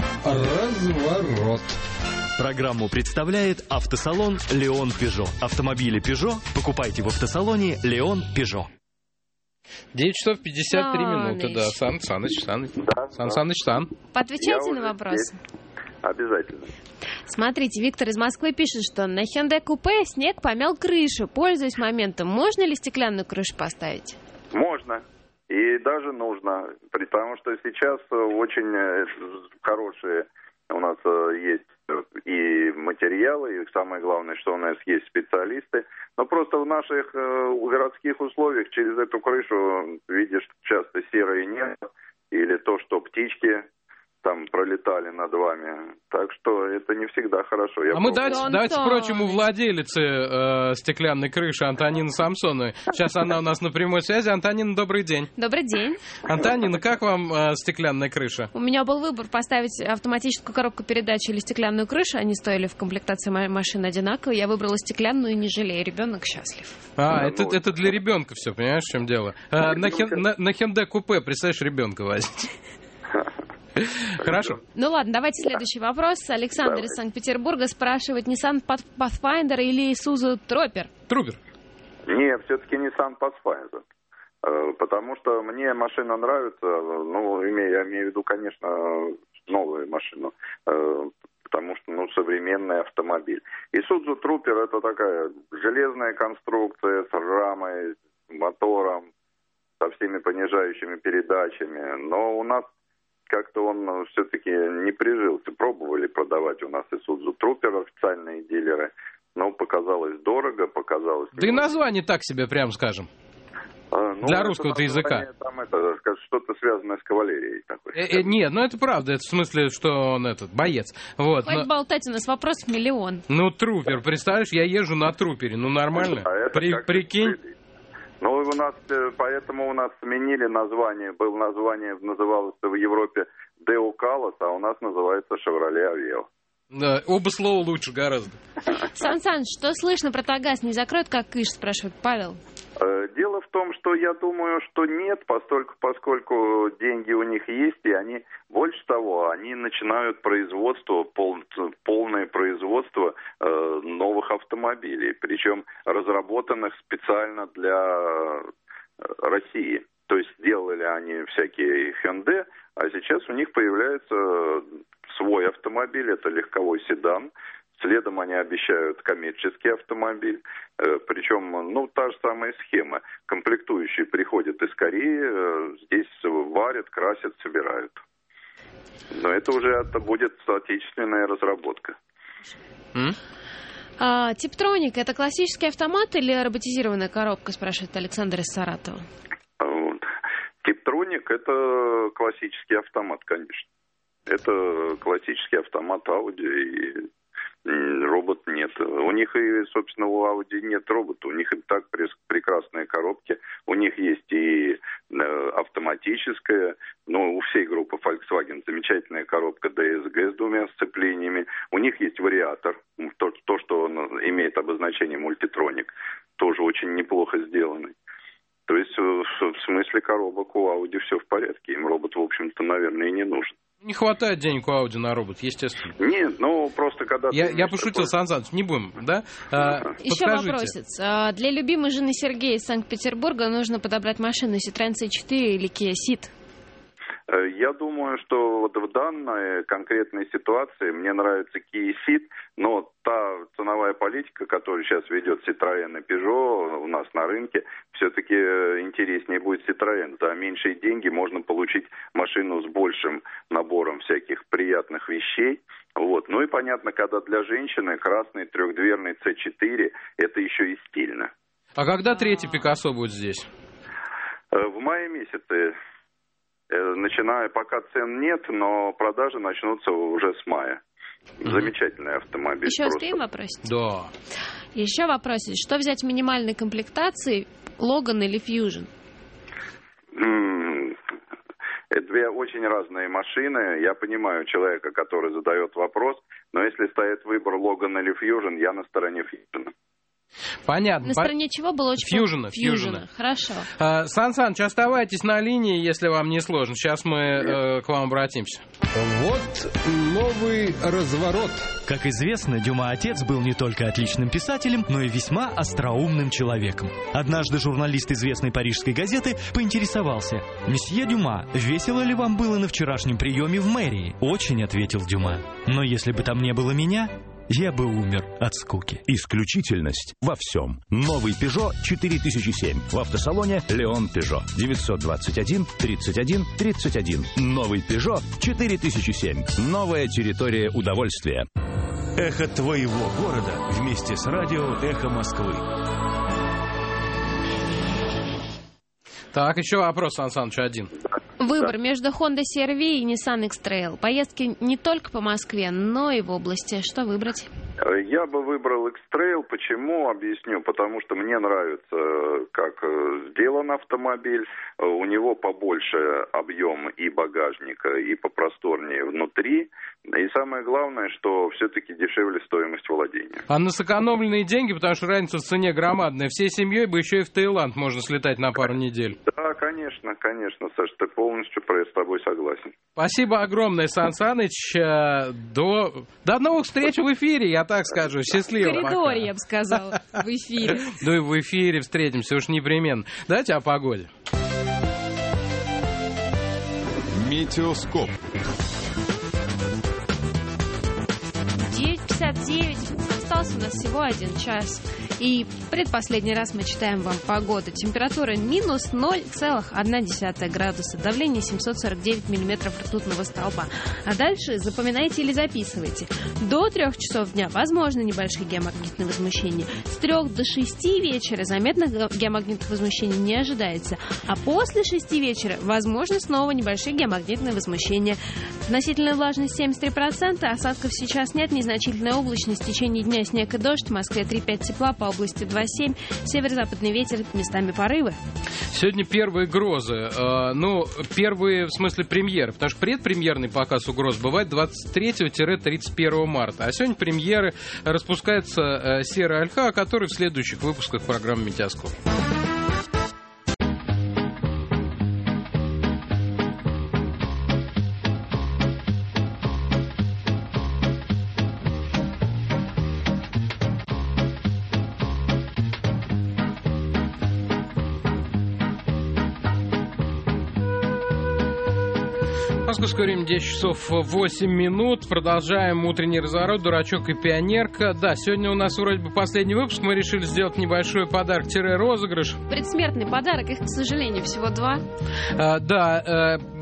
Разворот. Программу представляет автосалон «Леон Пежо». Автомобили «Пежо» покупайте в автосалоне «Леон Пежо». девять часов пятьдесят три минуты, да. Сан Саныч, Сан. Да, Сан да. Саныч, Сан. Поотвечайте на вопросы. Здесь. Обязательно. Смотрите, Виктор из Москвы пишет, что на Hyundai Coupe снег помял крышу. Пользуясь моментом, можно ли стеклянную крышу поставить? Можно. И даже нужно. Потому что сейчас очень хорошие у нас есть и материалы, и самое главное, что у нас есть специалисты. Но просто в наших э, городских условиях через эту крышу видишь часто серое небо или то, что птички там пролетали над вами. Так что это не всегда хорошо. Я а мы давайте, давайте спросим у владелицы э, стеклянной крыши Антонины Самсоновой. Сейчас она у нас на прямой связи. Антонина, добрый день. Добрый день. Антонина, как вам э, стеклянная крыша? У меня был выбор поставить автоматическую коробку передач или стеклянную крышу. Они стоили в комплектации машины одинаково. Я выбрала стеклянную и не жалею. Ребенок счастлив. А, это, это для ребенка все, понимаешь, в чем дело? А, на, на, на Hyundai Coupe, представляешь, ребенка возить. Хорошо. Ну ладно, давайте следующий вопрос. Александр из Санкт-Петербурга спрашивает, Nissan Pathfinder или Isuzu Trooper? Trooper. Нет, все-таки Nissan Pathfinder. Потому что мне машина нравится, ну, я имею в виду, конечно, новую машину, потому что, ну, современный автомобиль. Isuzu Trooper это такая железная конструкция с рамой, мотором, со всеми понижающими передачами, но у нас как-то он все-таки не прижился. Пробовали продавать у нас Isuzu Trooper, официальные дилеры, но показалось дорого, показалось... Да и название так себе, прям скажем. А, ну, для русского-то языка. Там это, что-то связанное с кавалерией. Такой, э, э, нет, ну это правда, это в смысле, что он этот, боец. Вот, хватит но... болтать, у нас вопросов миллион. Ну, трупер, представляешь, я езжу на трупере, ну нормально. А При, прикинь. Ну, у нас, поэтому у нас сменили название. Было название, называлось в Европе Deo Calos, а у нас называется Chevrolet Aveo. Да, оба слова лучше гораздо. Сан Саныч, что слышно про Тагаз? Не закроют, как Иж, спрашивает Павел? Дело в том, что я думаю, что нет, поскольку, поскольку деньги у них есть, и они, больше того, они начинают производство, пол, полное производство э, новых автомобилей, причем разработанных специально для России. То есть делали они всякие Hyundai, а сейчас у них появляется свой автомобиль, это легковой седан. Следом они обещают коммерческий автомобиль, э, причем, ну, та же самая схема. Комплектующие приходят из Кореи, э, здесь варят, красят, собирают. Но это уже это будет отечественная разработка. Mm? А, Типтроник — это классический автомат или роботизированная коробка, спрашивает Александр из Саратова. Вот. Типтроник — это классический автомат, конечно. Это классический автомат Audi, и робот нет. У них и, собственно, у Audi нет робота, у них и так прекрасные коробки. У них есть и автоматическая, но у всей группы Volkswagen замечательная коробка ди эс джи с двумя сцеплениями. У них есть вариатор, то, то что имеет обозначение мультитроник, тоже очень неплохо сделанный. То есть в смысле коробок у Audi все в порядке, им робот, в общем-то, наверное, и не нужен. Не хватает денег у Audi на робот, естественно. Нет, ну просто когда... Я, я пошутил, такой... Сан Саныч, не будем, да? А, Еще вопросец. Для любимой жены Сергея из Санкт-Петербурга нужно подобрать машину Citroёn си четыре или Kia Ceed? Я думаю, что вот в данной конкретной ситуации мне нравится Kia Ceed, но та ценовая политика, которую сейчас ведет Citroёn и Peugeot у нас на рынке, все-таки интереснее будет Citroёn. За меньшие деньги можно получить машину с большим набором всяких приятных вещей. Вот. Ну и понятно, когда для женщины красный трехдверный си четыре, это еще и стильно. А когда третий Пикассо будет здесь? В мае месяце. Начиная, пока цен нет, но продажи начнутся уже с мая. Замечательный автомобиль. Еще просто. успеем вопросить? Да. Еще вопросик. Что взять в минимальной комплектации, Логан или Фьюжн? Это две очень разные машины. Я понимаю человека, который задает вопрос, но если стоит выбор Логан или Фьюжн, я на стороне Фьюжна. Понятно. На стороне чего было очень... Фьюжна. Фьюжна. Хорошо. А, Сан Саныч, оставайтесь на линии, если вам не сложно. Сейчас мы э, к вам обратимся. Вот новый разворот. Как известно, Дюма отец был не только отличным писателем, но и весьма остроумным человеком. Однажды журналист известной парижской газеты поинтересовался: «Месье Дюма, весело ли вам было на вчерашнем приеме в мэрии?» «Очень», — ответил Дюма. «Но если бы там не было меня, я бы умер от скуки». Исключительность во всем. Новый Peugeot четыре тысячи семь. В автосалоне Леон Peugeot. девятьсот двадцать один тридцать один тридцать один. Новый Peugeot четыре тысячи семь. Новая территория удовольствия. Эхо твоего города вместе с радио «Эхо Москвы». Так, еще вопрос, Сан Саныч, один. Выбор между Honda си ар ви и Nissan X-Trail. Поездки не только по Москве, но и в области. Что выбрать? Я бы выбрал X-Trail. Почему? Объясню. Потому что мне нравится, как сделан автомобиль. У него побольше объем и багажника, и попросторнее внутри. И самое главное, что все-таки дешевле стоимость владения. А на сэкономленные деньги, потому что разница в цене громадная. Всей семьей бы еще и в Таиланд можно слетать на пару недель. Да, конечно, конечно, Саш, ты полностью с тобой согласен. Спасибо огромное, Сан Саныч. До, до новых встреч в эфире, я так скажу. Счастливо. В коридоре, я бы сказала, в эфире. Ну и в эфире встретимся уж непременно. Давайте о погоде. Метеоскоп. девять пятьдесят девять. Остался у нас всего один час. И в предпоследний раз мы читаем вам погоду. Температура минус ноль целых одна десятая градуса. Давление семьсот сорок девять миллиметров ртутного столба. А дальше запоминайте или записывайте. До трех часов дня возможно небольшие геомагнитные возмущения. С трех до шести вечера заметных геомагнитных возмущений не ожидается. А после шести вечера возможно снова небольшие геомагнитные возмущения. Относительная влажность семьдесят три процента. Осадков сейчас нет. Незначительная облачность. В течение дня снег и дождь. В Москве три-пять тепла. По области два-семь. Северо-западный ветер. Местами порывы. Сегодня первые грозы. Э, ну, первые, в смысле, премьеры. Потому что предпремьерный показ угроз бывает двадцать третьего — тридцать первого марта. А сегодня премьеры. Распускается э, серая ольха, о которой в следующих выпусках программы «Метеоскоп». Московское время десять часов восемь минут. Продолжаем утренний разворот. Дурачок и пионерка. Да, сегодня у нас вроде бы последний выпуск. Мы решили сделать небольшой подарок-розыгрыш. Предсмертный подарок. Их, к сожалению, всего два. А, да,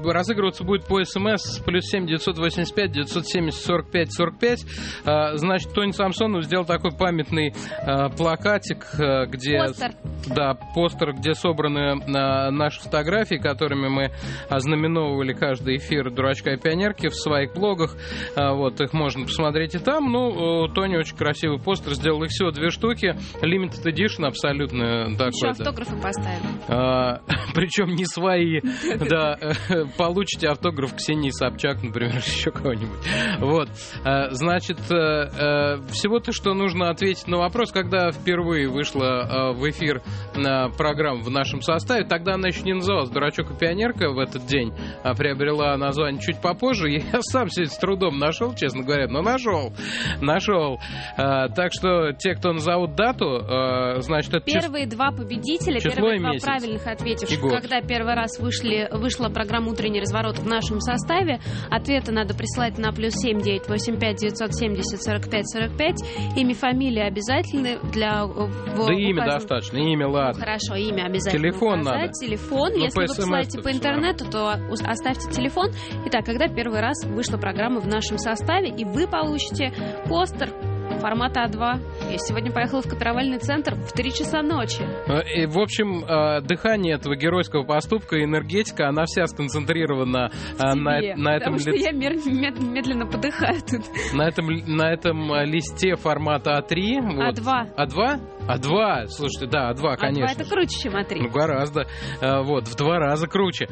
разыгрываться будет по СМС плюс семь девятьсот восемьдесят пять девятьсот семьдесят сорок пять сорок пять. Значит, Тони Самсонов сделал такой памятный плакатик, где... Постер. Да, постер, где собраны наши фотографии, которыми мы ознаменовывали каждый эфир «Дурачка и пионерки» в своих блогах. Вот, их можно посмотреть и там. Ну, Тони очень красивый постер сделал. Их всего две штуки. Limited Edition абсолютно такой. Еще автографы поставим. А, причем не свои. Да, получите автограф Ксении Собчак, например, еще кого-нибудь. Вот. Значит, всего-то, что нужно ответить на вопрос, когда впервые вышла в эфир программа в нашем составе. Тогда она еще не называлась «Дурачок и пионерка» в этот день, а приобрела название чуть попозже. Я сам себе с трудом нашел, честно говоря, но нашел. Нашел. А, так что те, кто назовут дату, а, значит, это первые чис... два победителя, число первые два месяц. правильных ответивших, когда первый раз вышли, вышла программа «Утренний разворот» в нашем составе. Ответы надо присылать на плюс семь девятьсот восемьдесят пять девятьсот семьдесят сорок пять сорок пять. Имя, фамилия обязательны для... В, да имя указан... достаточно, имя, ладно. Хорошо, имя обязательно телефон указать. Надо. Телефон. Ну, если вы посылаете по интернету, нормально. то оставьте телефон. Итак, когда первый раз вышла программа в нашем составе, и вы получите постер формата А два. Я сегодня поехала в копировальный центр в три часа ночи. И, в общем, дыхание этого геройского поступка, энергетика, она вся сконцентрирована на, на этом... Потому что я медленно подыхаю тут. На этом, на этом листе формата А три. А два. А два? А два, слушайте, да, А два, конечно. А два это круче, чем А три. Ну, гораздо. Вот, в два раза круче.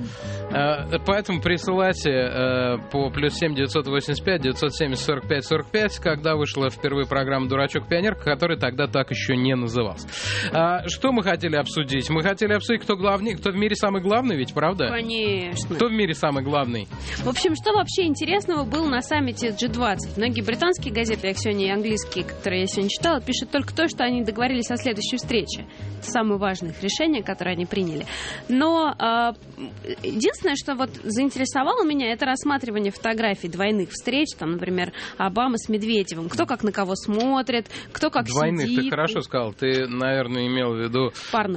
Поэтому присылайте по плюс семь девятьсот восемьдесят пять девятьсот семьдесят сорок пять сорок пять, когда вышла впервые программа «Дурачок-пионерка», которая тогда так еще не называлась. Что мы хотели обсудить? Мы хотели обсудить, кто главный, кто в мире самый главный, ведь, правда? Конечно. Кто в мире самый главный? В общем, что вообще интересного было на саммите джи двадцать? Многие британские газеты, я сегодня и английские, которые я сегодня читала, пишут только то, что они договорились о следующей встрече. Это самое важное их решение, которое они приняли. Но э, единственное, что вот заинтересовало меня, это рассматривание фотографий двойных встреч, там, например, Обама с Медведевым. Кто как на кого смотрит, кто как двойных, сидит. Ты хорошо сказал. Ты, наверное, имел в виду... Парных.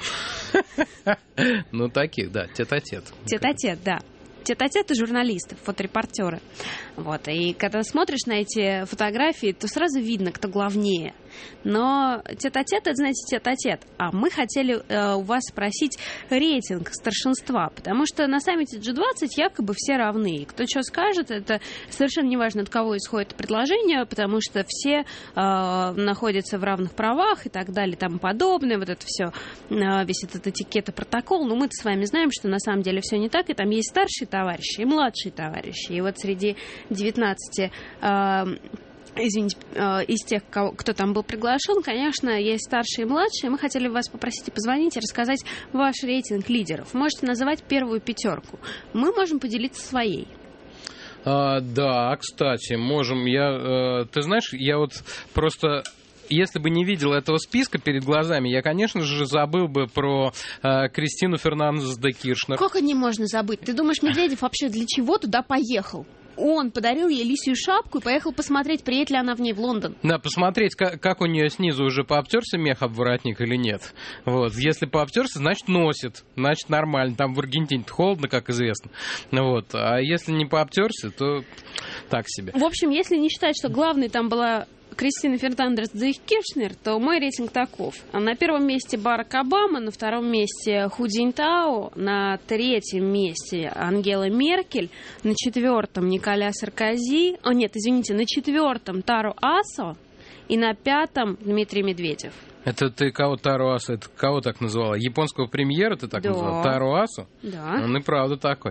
Ну, таких, да, тет-а-тет. Тет-а-тет, да. Тет-а-тет и журналисты, фоторепортеры. Вот. И когда смотришь на эти фотографии, то сразу видно, кто главнее. Но тет-а-тет, это, знаете, тет-а-тет. А мы хотели э, у вас спросить рейтинг старшинства, потому что на саммите джи двадцать якобы все равны. И кто что скажет, это совершенно неважно, от кого исходит предложение, потому что все э, находятся в равных правах и так далее, и тому подобное. Вот это все, э, весь этот этикет и протокол. Но мы-то с вами знаем, что на самом деле все не так, и там есть старшие товарищи и младшие товарищи. И вот среди девятнадцати... Э, Извините, из тех, кто там был приглашен, конечно, есть старшие и младшие. Мы хотели вас попросить и позвонить и рассказать ваш рейтинг лидеров. Можете называть первую пятерку. Мы можем поделиться своей. А, да, кстати, можем. Я, э, ты знаешь, я вот просто... Если бы не видел этого списка перед глазами, я, конечно же, забыл бы про э, Кристину Фернандес де Киршнер. Как о ней можно забыть? Ты думаешь, Медведев вообще для чего туда поехал? Он подарил ей лисью шапку и поехал посмотреть, приедет ли она в ней в Лондон. Да, посмотреть, как, как у нее снизу уже пообтерся мех об воротник или нет. Вот. Если пообтерся, значит носит. Значит нормально. Там в Аргентине холодно, как известно. Вот. А если не пообтерся, то так себе. В общем, если не считать, что главной там была Кристина Фернандес де Киршнер, то мой рейтинг таков. На первом месте Барак Обама, на втором месте Ху Цзиньтао, на третьем месте Ангела Меркель, на четвертом Николя Саркози, о нет, извините, на четвертом Таро Асо и на пятом Дмитрий Медведев. Это ты кого Таро Асо, это кого так называла? Японского премьера ты так да. называла? Таро Асо? Да. Он и правда такой.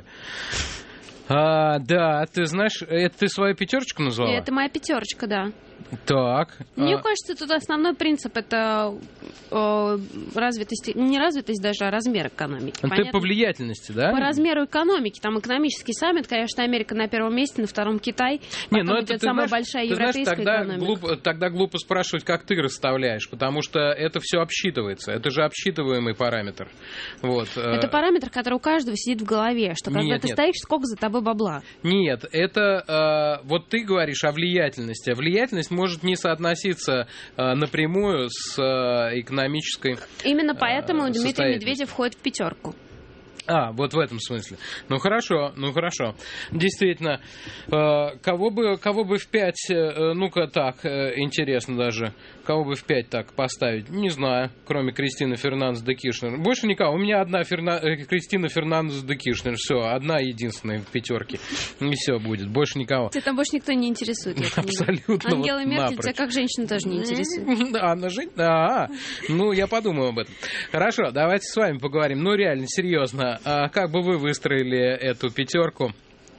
А, да, ты знаешь, это ты свою пятерочку назвала? Это моя пятерочка, да. Так. Мне а... кажется, тут основной принцип это э, развитость, не развитость даже, а размер экономики. Ты Понятно? по влиятельности, да? По размеру экономики. Там экономический саммит, конечно, Америка на первом месте, на втором Китай. Не, потом но идет это, самая знаешь, большая ты европейская знаешь, тогда экономика. Глупо, тогда глупо спрашивать, как ты расставляешь, потому что это все обсчитывается. Это же обсчитываемый параметр. Вот. Это параметр, который у каждого сидит в голове, что когда нет, ты нет. стоишь, сколько за тобой бабла. Нет, это э, вот ты говоришь о влиятельности. А влиятельность может не соотноситься э, напрямую с э, экономической. Именно поэтому э, Дмитрий Медведев входит в пятерку. А, вот в этом смысле. Ну хорошо, ну хорошо. Действительно, э, кого бы, кого бы в пять, э, ну-ка так, э, интересно даже, кого бы в пять так поставить? Не знаю, кроме Кристины Фернандес де Киршнер. Больше никого. У меня одна Ферна... Кристина Фернандес де Киршнер. Все, одна единственная в пятерке. И все будет. Больше никого. Тебя там больше никто не интересует. Абсолютно. Ангела вот Меркель напрочь. тебя как женщина тоже не интересует. Да, она же... А, ну, я подумаю об этом. Хорошо, давайте с вами поговорим. Ну, реально, серьезно. А как бы вы выстроили эту пятерку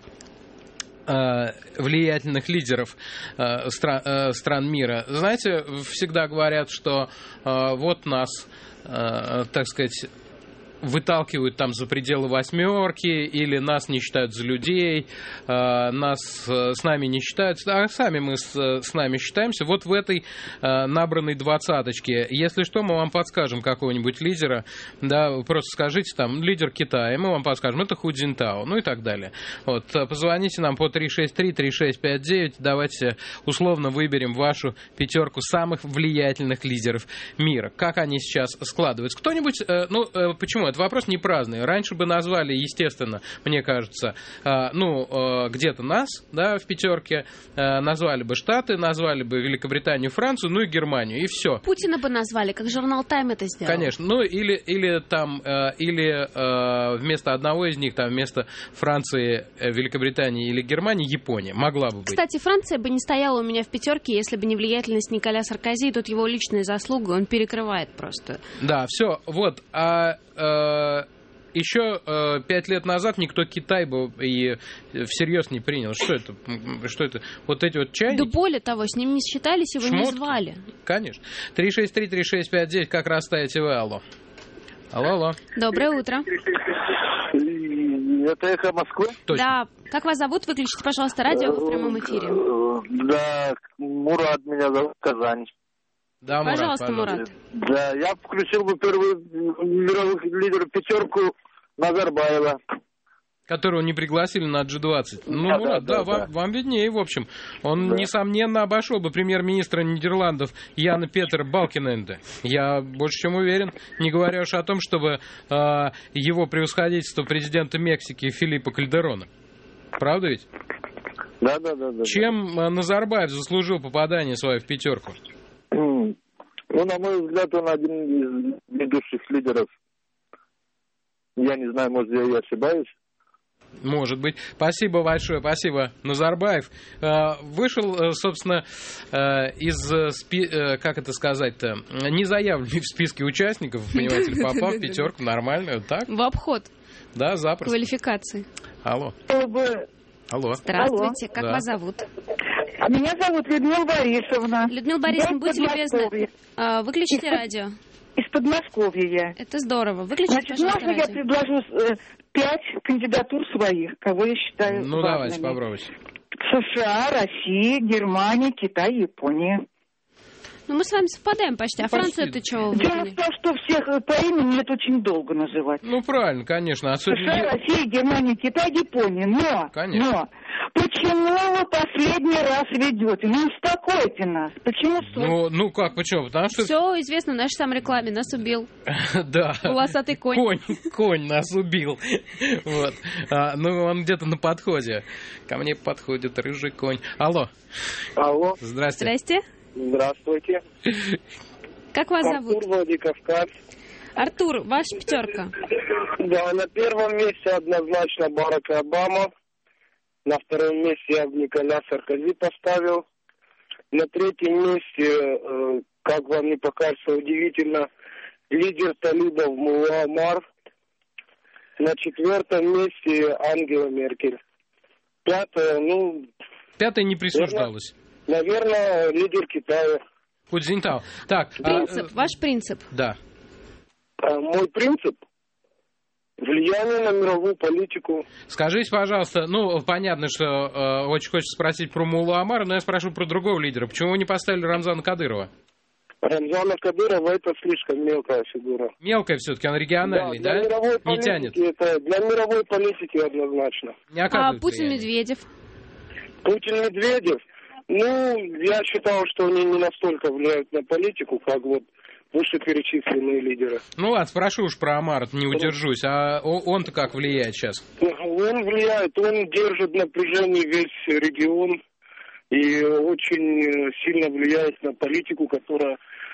влиятельных лидеров стран, стран мира? Знаете, всегда говорят, что вот нас, так сказать, выталкивают там за пределы восьмерки, или нас не считают за людей, нас с нами не считают, а сами мы с, с нами считаемся. Вот в этой набранной двадцаточке, если что, мы вам подскажем какого-нибудь лидера, да, просто скажите там, лидер Китая, мы вам подскажем, это Ху Цзиньтао, ну и так далее. Вот, позвоните нам по три шесть три три шесть пять девять, давайте условно выберем вашу пятерку самых влиятельных лидеров мира. Как они сейчас складываются? Кто-нибудь, ну, почему? Это вопрос не праздный. Раньше бы назвали, естественно, мне кажется, ну, где-то нас, да, в пятерке, назвали бы Штаты, назвали бы Великобританию, Францию, ну и Германию, и все. Путина бы назвали, как журнал Time это сделал. Конечно. Ну, или, или там, или вместо одного из них, там, вместо Франции, Великобритании или Германии, Япония. Могла бы быть. Кстати, Франция бы не стояла у меня в пятерке, если бы не влиятельность Николя Саркози, тут его личная заслуга, он перекрывает просто. Да, все, вот. А еще э, пять лет назад никто Китай бы и всерьез не принял. Что это? Что это? Вот эти вот чайники? Да более того, с ним не считались, его Шмотки? не звали. Конечно. три шесть три три шесть пять девять, как расставите вы? Алло. Алло, алло. Доброе утро. Это «Эхо Москвы»? Точно. Да. Как вас зовут? Выключите, пожалуйста, радио, вы в прямом эфире. Да, Мурат меня зовут, Казань. Да, Мурат, пожалуйста, Мурат. Да, я включил бы первую мировых лидеров пятерку Назарбаева. Которого не пригласили на джи двадцать. Ну, да, Мурат, да, да, да, вам, да. вам виднее, в общем. Он, да. несомненно, обошел бы премьер-министра Нидерландов Яна Петера Балкененде. Я больше чем уверен. Не говоря уж о том, чтобы э, его превосходительство президента Мексики Филиппа Кальдерона. Правда ведь? Да, да, да. да Чем да. Назарбаев заслужил попадание свое в пятерку? Ну, на мой взгляд, он один из ведущих лидеров. Я не знаю, может, я и ошибаюсь. Может быть. Спасибо большое, спасибо, Назарбаев. Вышел, собственно, из, как это сказать-то, не заявленный в списке участников, понимаете ли, попал в пятерку, нормально, так? В обход. Да, запросто. Квалификации. Алло. Алло. Здравствуйте, Алло. как да. вас зовут? Меня зовут Людмила Борисовна. Людмила Борисовна, будьте любезны, выключите радио. Из Подмосковья. Это здорово. Выключите, Значит, пожалуйста, можно радио. я предложу э, пять кандидатур своих, кого я считаю Ну, важными. давайте, попробуйте. США, Россия, Германия, Китай, Япония. Ну, мы с вами совпадаем почти. А Почти. Франция, ты чего? Дело в том, что всех по имени это очень долго называть. Ну, правильно, конечно. Особенно... США, Россия, Германия, Китай, Япония. Но, Конечно. но, почему вы последний раз ведете? Ну, успокойте нас. Почему? Ну, ну как, почему? Потому что... Все известно в нашей саморекламе. Нас убил. Да. Волосатый конь. Конь, конь нас убил. Вот. А, ну, он где-то на подходе. Ко мне подходит рыжий конь. Алло. Алло. Здрасте. Здрасте. Здравствуйте. Как вас Артур, зовут? Владикавказ. Артур, ваша пятерка. Да, на первом месте однозначно Барак Обама. На втором месте я Николя Саркози поставил. На третьем месте, как вам не покажется удивительно, лидер талибов Мулла Омар. На четвертом месте Ангела Меркель. Пятое, ну... Пятое не присуждалось. Наверное, лидер Китая. Ху Цзиньтао. Так, принцип, а, ваш принцип. Да. А, мой принцип — влияние на мировую политику. Скажите, пожалуйста, ну, понятно, что э, очень хочется спросить про Муллу Омара, но я спрошу про другого лидера. Почему вы не поставили Рамзана Кадырова? Рамзана Кадырова — это слишком мелкая фигура. Мелкая все-таки, он региональный, да? Да, для мировой не политики тянет. Это, для мировой политики однозначно. Не а Путин-Медведев? Путин-Медведев? Ну, я считал, что они не настолько влияют на политику, как вот вышеперечисленные лидеры. Ну ладно, спрошу уж про Омара, не удержусь. А он-то как влияет сейчас? Он влияет, он держит напряжение весь регион и очень сильно влияет на политику, которая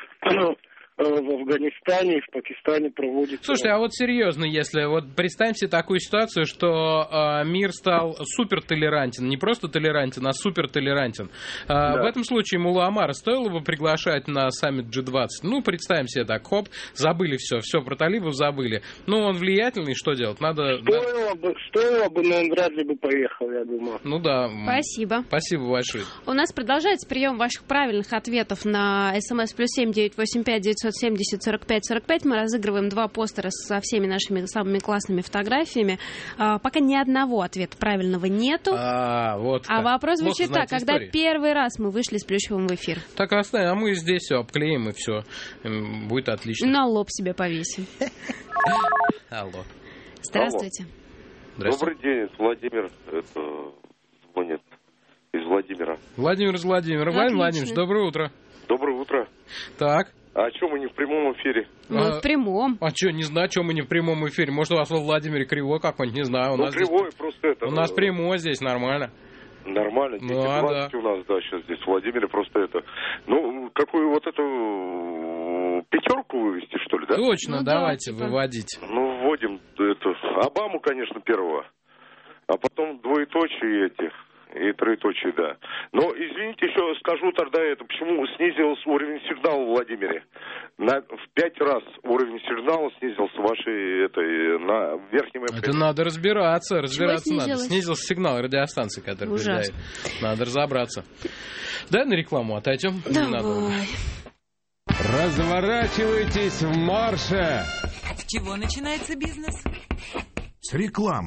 в Афганистане и в Пакистане проводится. Слушайте, а вот серьезно, если вот представьте такую ситуацию, что э, мир стал супертолерантен, не просто толерантен, а супертолерантен. Э, да. В этом случае Мулла Омара стоило бы приглашать на саммит джи двадцать? Ну, представим себе так, хоп, забыли все, все про талибов забыли. Ну, он влиятельный, что делать? Надо... Стоило бы, стоило бы, но он вряд ли бы поехал, я думаю. Ну да. Спасибо. Спасибо большое. У нас продолжается прием ваших правильных ответов на смс плюс семь девятьсот восемьдесят пять девятьсот семьдесят сорок пять сорок пять. Мы разыгрываем два постера со всеми нашими самыми классными фотографиями. А, пока ни одного ответа правильного нету. А, вот а вопрос звучит так: когда истории. Первый раз мы вышли с Плющевым в эфир? Так оставим, а мы здесь все обклеим и все. Будет отлично. На лоб себе повесим. Алло. Здравствуйте. Добрый день, Владимир. Это звонит из Владимира. Владимир из Владимира. Владимир Владимирович, доброе утро. Доброе утро. Так. А что мы не в прямом эфире? Мы а, в прямом. А что, не знаю, что мы не в прямом эфире. Может, у вас во Владимире криво какой-нибудь, не знаю. У ну, нас кривое здесь... просто это. У нас прямое здесь, нормально. Нормально. Ну, а, да. У нас, да, сейчас здесь в Владимире просто это. Ну, какую вот эту пятерку вывести, что ли, да? Точно, ну, давайте да, типа. выводить. Ну, вводим эту Обаму, конечно, первого. А потом двоеточие эти. И троеточие, да. Но, извините, еще скажу тогда это, почему снизился уровень сигнала в Владимире. На, в пять раз уровень сигнала снизился вашей, этой, на верхнем эф эм. Это надо разбираться, разбираться надо. Снизилось? Снизился сигнал радиостанции, который Ужасно. передает. Надо разобраться. Да, на рекламу отойдем. Давай. Разворачивайтесь в марше! С чего начинается бизнес? С рекламы.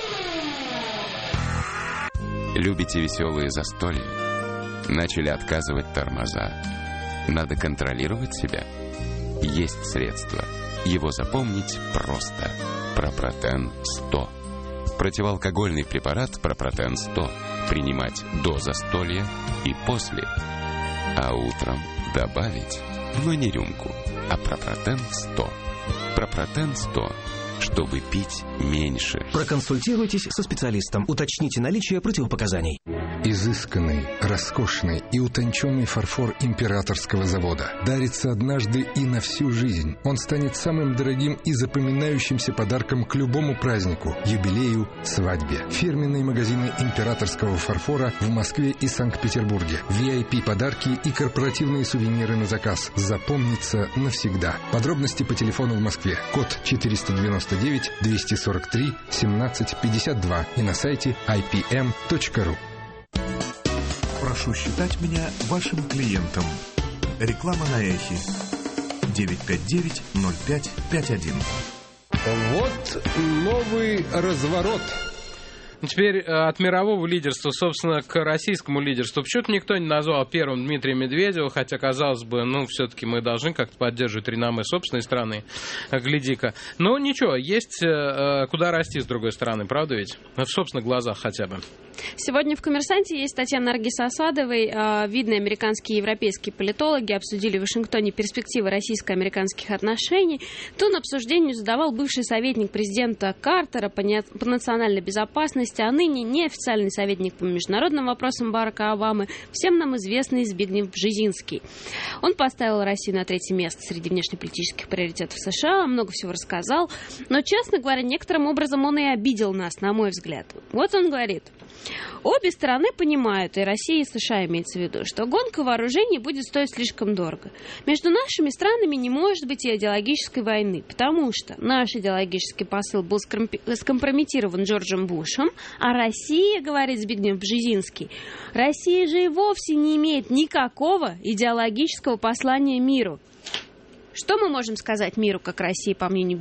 Любите веселые застолья? Начали отказывать тормоза? Надо контролировать себя? Есть средство. Его запомнить просто. Пропротен сто. Противоалкогольный препарат Пропротен сто. Принимать до застолья и после. А утром добавить, но не рюмку, а Пропротен сто. Пропротен сто. Чтобы пить меньше. Проконсультируйтесь со специалистом. Уточните наличие противопоказаний. Изысканный, роскошный и утонченный фарфор императорского завода дарится однажды и на всю жизнь. Он станет самым дорогим и запоминающимся подарком к любому празднику, юбилею, свадьбе. Фирменные магазины императорского фарфора в Москве и Санкт-Петербурге. ви ай пи-подарки и корпоративные сувениры на заказ. Запомнится навсегда. Подробности по телефону в Москве. Код четыреста девяносто девять двести сорок три семнадцать пятьдесят два и на сайте ай пи эм точка ру. Прошу считать меня вашим клиентом. Реклама на эхе. девять пять девять ноль пять пять один. Вот новый разворот. Теперь от мирового лидерства, собственно, к российскому лидерству. Почему-то никто не назвал первым Дмитрия Медведева, хотя, казалось бы, ну, все-таки мы должны как-то поддерживать реноме собственной страны. Гляди-ка. Но ничего, есть куда расти, с другой стороны, правда ведь? В собственных глазах хотя бы. Сегодня в «Коммерсанте» есть статья Наргиз Асадовой. Видные американские и европейские политологи обсудили в Вашингтоне перспективы российско-американских отношений. Тон обсуждению задавал бывший советник президента Картера по, не... по национальной безопасности, а ныне неофициальный советник по международным вопросам Барака Обамы, всем нам известный Збигнев Бжезинский. Он поставил Россию на третье место среди внешнеполитических приоритетов США, много всего рассказал, но, честно говоря, некоторым образом он и обидел нас, на мой взгляд. Вот он говорит: обе стороны понимают, и Россия, и США имеется в виду, что гонка вооружений будет стоить слишком дорого. Между нашими странами не может быть и идеологической войны, потому что наш идеологический посыл был скомпрометирован Джорджем Бушем, а Россия, говорит Збигнев Бжезинский, Россия же и вовсе не имеет никакого идеологического послания миру. Что мы можем сказать миру, как России, по мнению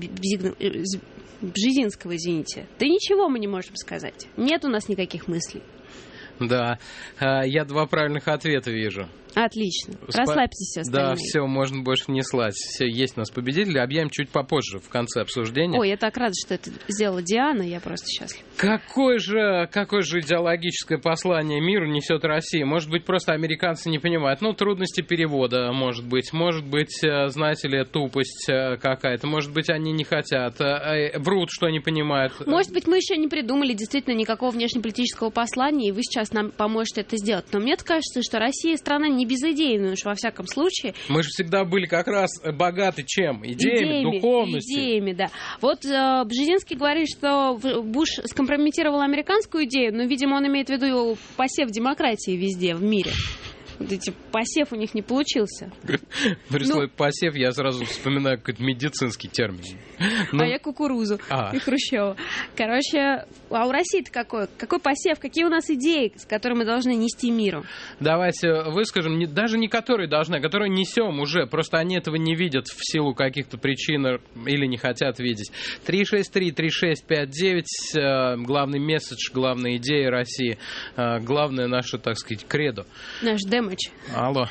Бжезинского, извините? Да ничего мы не можем сказать. Нет у нас никаких мыслей. Да, я два правильных ответа вижу. Отлично. Спа- Расслабьтесь все остальные. Да, все, можно больше не слать. Все, есть у нас победители. Объявим чуть попозже, в конце обсуждения. Ой, я так рада, что это сделала Диана, я просто счастлива. Какое же, какое же идеологическое послание миру несет Россия? Может быть, просто американцы не понимают. Ну, трудности перевода, может быть. Может быть, знаете ли, тупость какая-то. Может быть, они не хотят. Врут, что не понимают. Может быть, мы еще не придумали действительно никакого внешнеполитического послания, и вы сейчас нам поможете это сделать. Но мне кажется, что Россия страна не безыдейную уж во всяком случае. Мы же всегда были как раз богаты чем? Идеями, идеями духовностью. Идеями, да. Вот э, Бжезинский говорит, что Буш скомпрометировал американскую идею, но, видимо, он имеет в виду посев демократии везде в мире. Вот эти посев у них не получился. При слове посев я сразу вспоминаю какой-то медицинский термин. Ну... А я кукурузу а. и Хрущева. Короче, а у России-то какой? Какой посев? Какие у нас идеи, с которыми мы должны нести миру? Давайте выскажем, не, даже не которые должны, а которые несем уже. Просто они этого не видят в силу каких-то причин или не хотят видеть. три шесть три три шесть пять девять. Главный месседж, главная идея России. Главное наше, так сказать, кредо. Наш демо. Алло.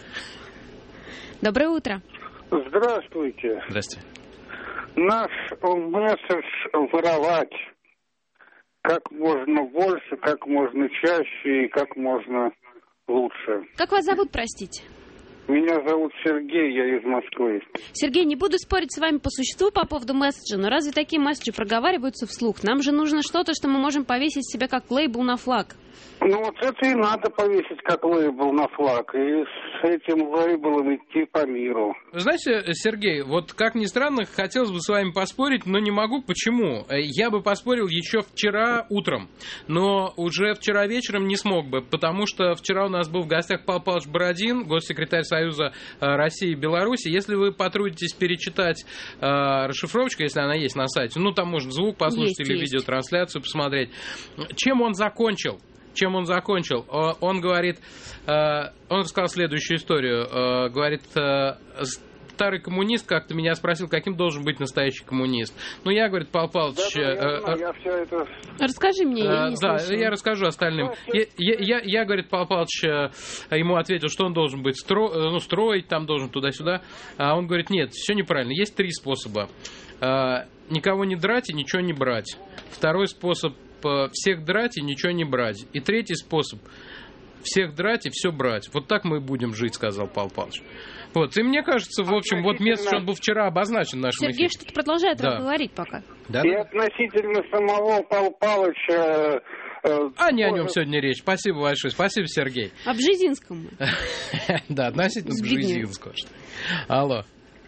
Доброе утро. Здравствуйте. Здравствуйте. Наш месседж воровать как можно больше, как можно чаще и как можно лучше. Как вас зовут, простите? Меня зовут Сергей, я из Москвы. Сергей, не буду спорить с вами по существу по поводу месседжа, но разве такие месседжи проговариваются вслух? Нам же нужно что-то, что мы можем повесить себе как лейбл на флаг. Ну вот это и надо повесить как лейбл на флаг, и с этим лейблом идти по миру. Вы знаете, Сергей, вот как ни странно, хотелось бы с вами поспорить, но не могу. Почему? Я бы поспорил еще вчера утром, но уже вчера вечером не смог бы, потому что вчера у нас был в гостях Павел Павлович Бородин, госсекретарь Союза России и Беларуси. Если вы потрудитесь перечитать э, расшифровочку, если она есть на сайте, ну там можно звук послушать есть, или есть. Видеотрансляцию посмотреть. Чем он закончил? Чем он закончил? Он говорит, он рассказал следующую историю. Говорит, старый коммунист как-то меня спросил, каким должен быть настоящий коммунист. Ну, я, говорит, Павел Павлович... Да, да, я, знаю, я все это... Расскажи мне, я не Да, слышала. я расскажу остальным. Я, я, я, я, говорит, Павел Павлович ему ответил, что он должен быть стро... ну, строить, там должен туда-сюда. А он говорит, нет, все неправильно. Есть три способа. Никого не драть и ничего не брать. Второй способ всех драть и ничего не брать. И третий способ всех драть и все брать. Вот так мы и будем жить, сказал Павел Павлович. Вот. И мне кажется, в общем, вот место, он был вчера обозначен в нашем Сергей эфире. что-то продолжает да. говорить пока. Да? И относительно самого Павла Павловича... Э, а не о нем сегодня речь. Спасибо большое. Спасибо, Сергей. О Бжезинском. Да, относительно Бжезинского. Алло.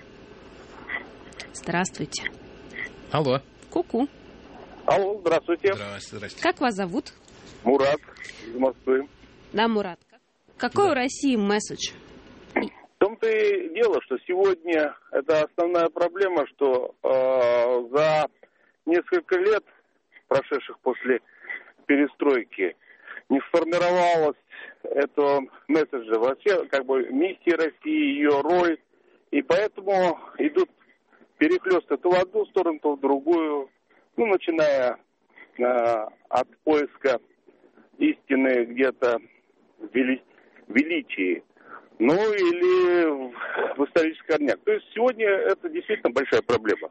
Здравствуйте. Алло. Ку-ку. Алло, здравствуйте. Здравствуйте, здравствуйте. Как вас зовут? Мурат из Москвы. Да, Мурат. Какой да. у России месседж? В том-то и дело, что сегодня это основная проблема, что э, за несколько лет, прошедших после перестройки, не сформировалось этого месседжа. Вообще, как бы, миссия России, ее роль, и поэтому идут перехлесты то в одну сторону, то в другую. Ну, начиная э, от поиска истины где-то в вели... величии, ну, или в, в исторических корнях. То есть сегодня это действительно большая проблема.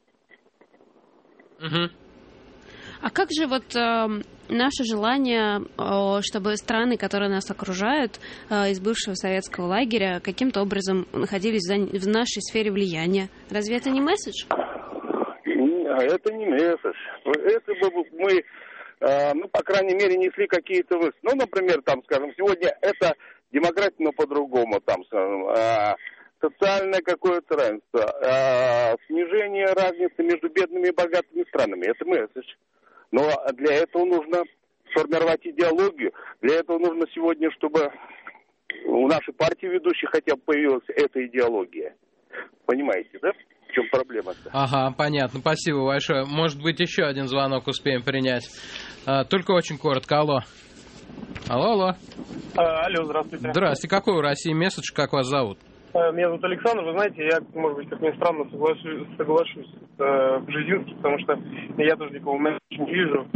Угу. А как же вот э, наше желание, э, чтобы страны, которые нас окружают, э, из бывшего советского лагеря, каким-то образом находились за, в нашей сфере влияния? Разве это не месседж? Это не месседж. Если бы мы, э, ну, по крайней мере, несли какие-то высоты. Ну, например, там, скажем, сегодня это демократия, но по-другому, там, скажем, э, социальное какое-то равенство, э, снижение разницы между бедными и богатыми странами. Это месседж. Но для этого нужно сформировать идеологию. Для этого нужно сегодня, чтобы у нашей партии ведущей хотя бы появилась эта идеология. Понимаете, да? В чем проблема-то? Ага, понятно. Спасибо большое. Может быть, еще один звонок успеем принять. А, только очень коротко. Алло. Алло, алло. А, алло, здравствуйте. Здравствуйте. Какой у России месседж? Как вас зовут? Меня зовут Александр. Вы знаете, я, может быть, как ни странно, соглашусь, соглашусь с э, Бжезинским, потому что я тоже никакого месседжа не вижу.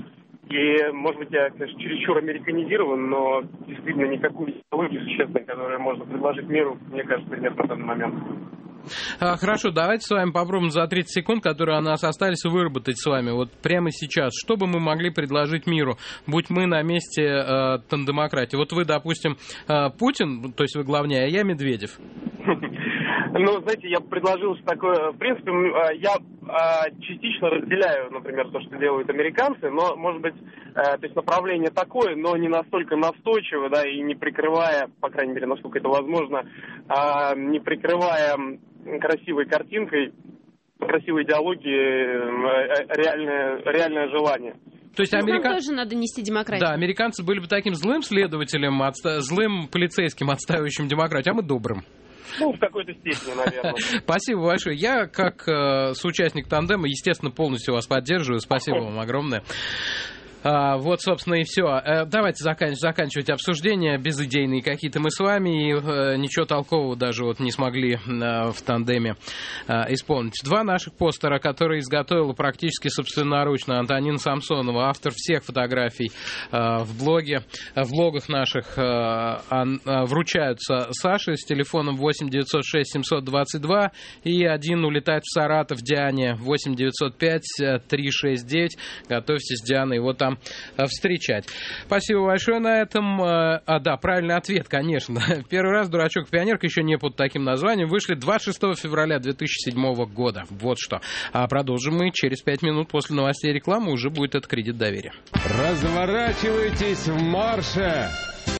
И, может быть, я, конечно, чересчур американизирован, но действительно никакой технологии существенной, которую можно предложить миру, мне кажется, нет на данный момент. Хорошо, давайте с вами попробуем за тридцать секунд, которые у нас остались, выработать с вами вот прямо сейчас. Что бы мы могли предложить миру, будь мы на месте э, тандемократии? Вот вы, допустим, э, Путин, то есть вы главнее, а я Медведев. Ну, знаете, я предложил такое, в принципе, я частично разделяю, например, то, что делают американцы, но, может быть, то есть направление такое, но не настолько настойчиво, да, и не прикрывая, по крайней мере, насколько это возможно, не прикрывая красивой картинкой, красивой идеологией реальное, реальное желание. То есть америка... Нам тоже надо нести демократию. Да, американцы были бы таким злым следователем, отста... злым полицейским, отстаивающим демократию, а мы добрым. Ну, в какой-то степени, наверное. Спасибо большое. Я, как э, соучастник тандема, естественно, полностью вас поддерживаю. Спасибо вам огромное. А, вот, собственно, и все. Давайте заканч- заканчивать обсуждение. Безыдейные какие-то мы с вами. И э, ничего толкового даже вот не смогли э, в тандеме э, исполнить. Два наших постера, которые изготовила практически собственноручно Антонина Самсонова, автор всех фотографий э, в блоге, в блогах наших, э, э, вручаются Саше с телефоном восемь девятьсот шесть семьсот двадцать два, и один улетает в Саратов Диане восемь девятьсот пять триста шестьдесят девять. Готовьтесь, Диана, его там встречать. Спасибо большое на этом. А, да, правильный ответ, конечно. Первый раз «Дурачок-пионерка», еще не под таким названием, вышли двадцать шестого февраля две тысячи седьмого года. Вот что. А продолжим мы через пять минут после новостей и рекламы. Уже будет этот кредит доверия. Разворачивайтесь в марше!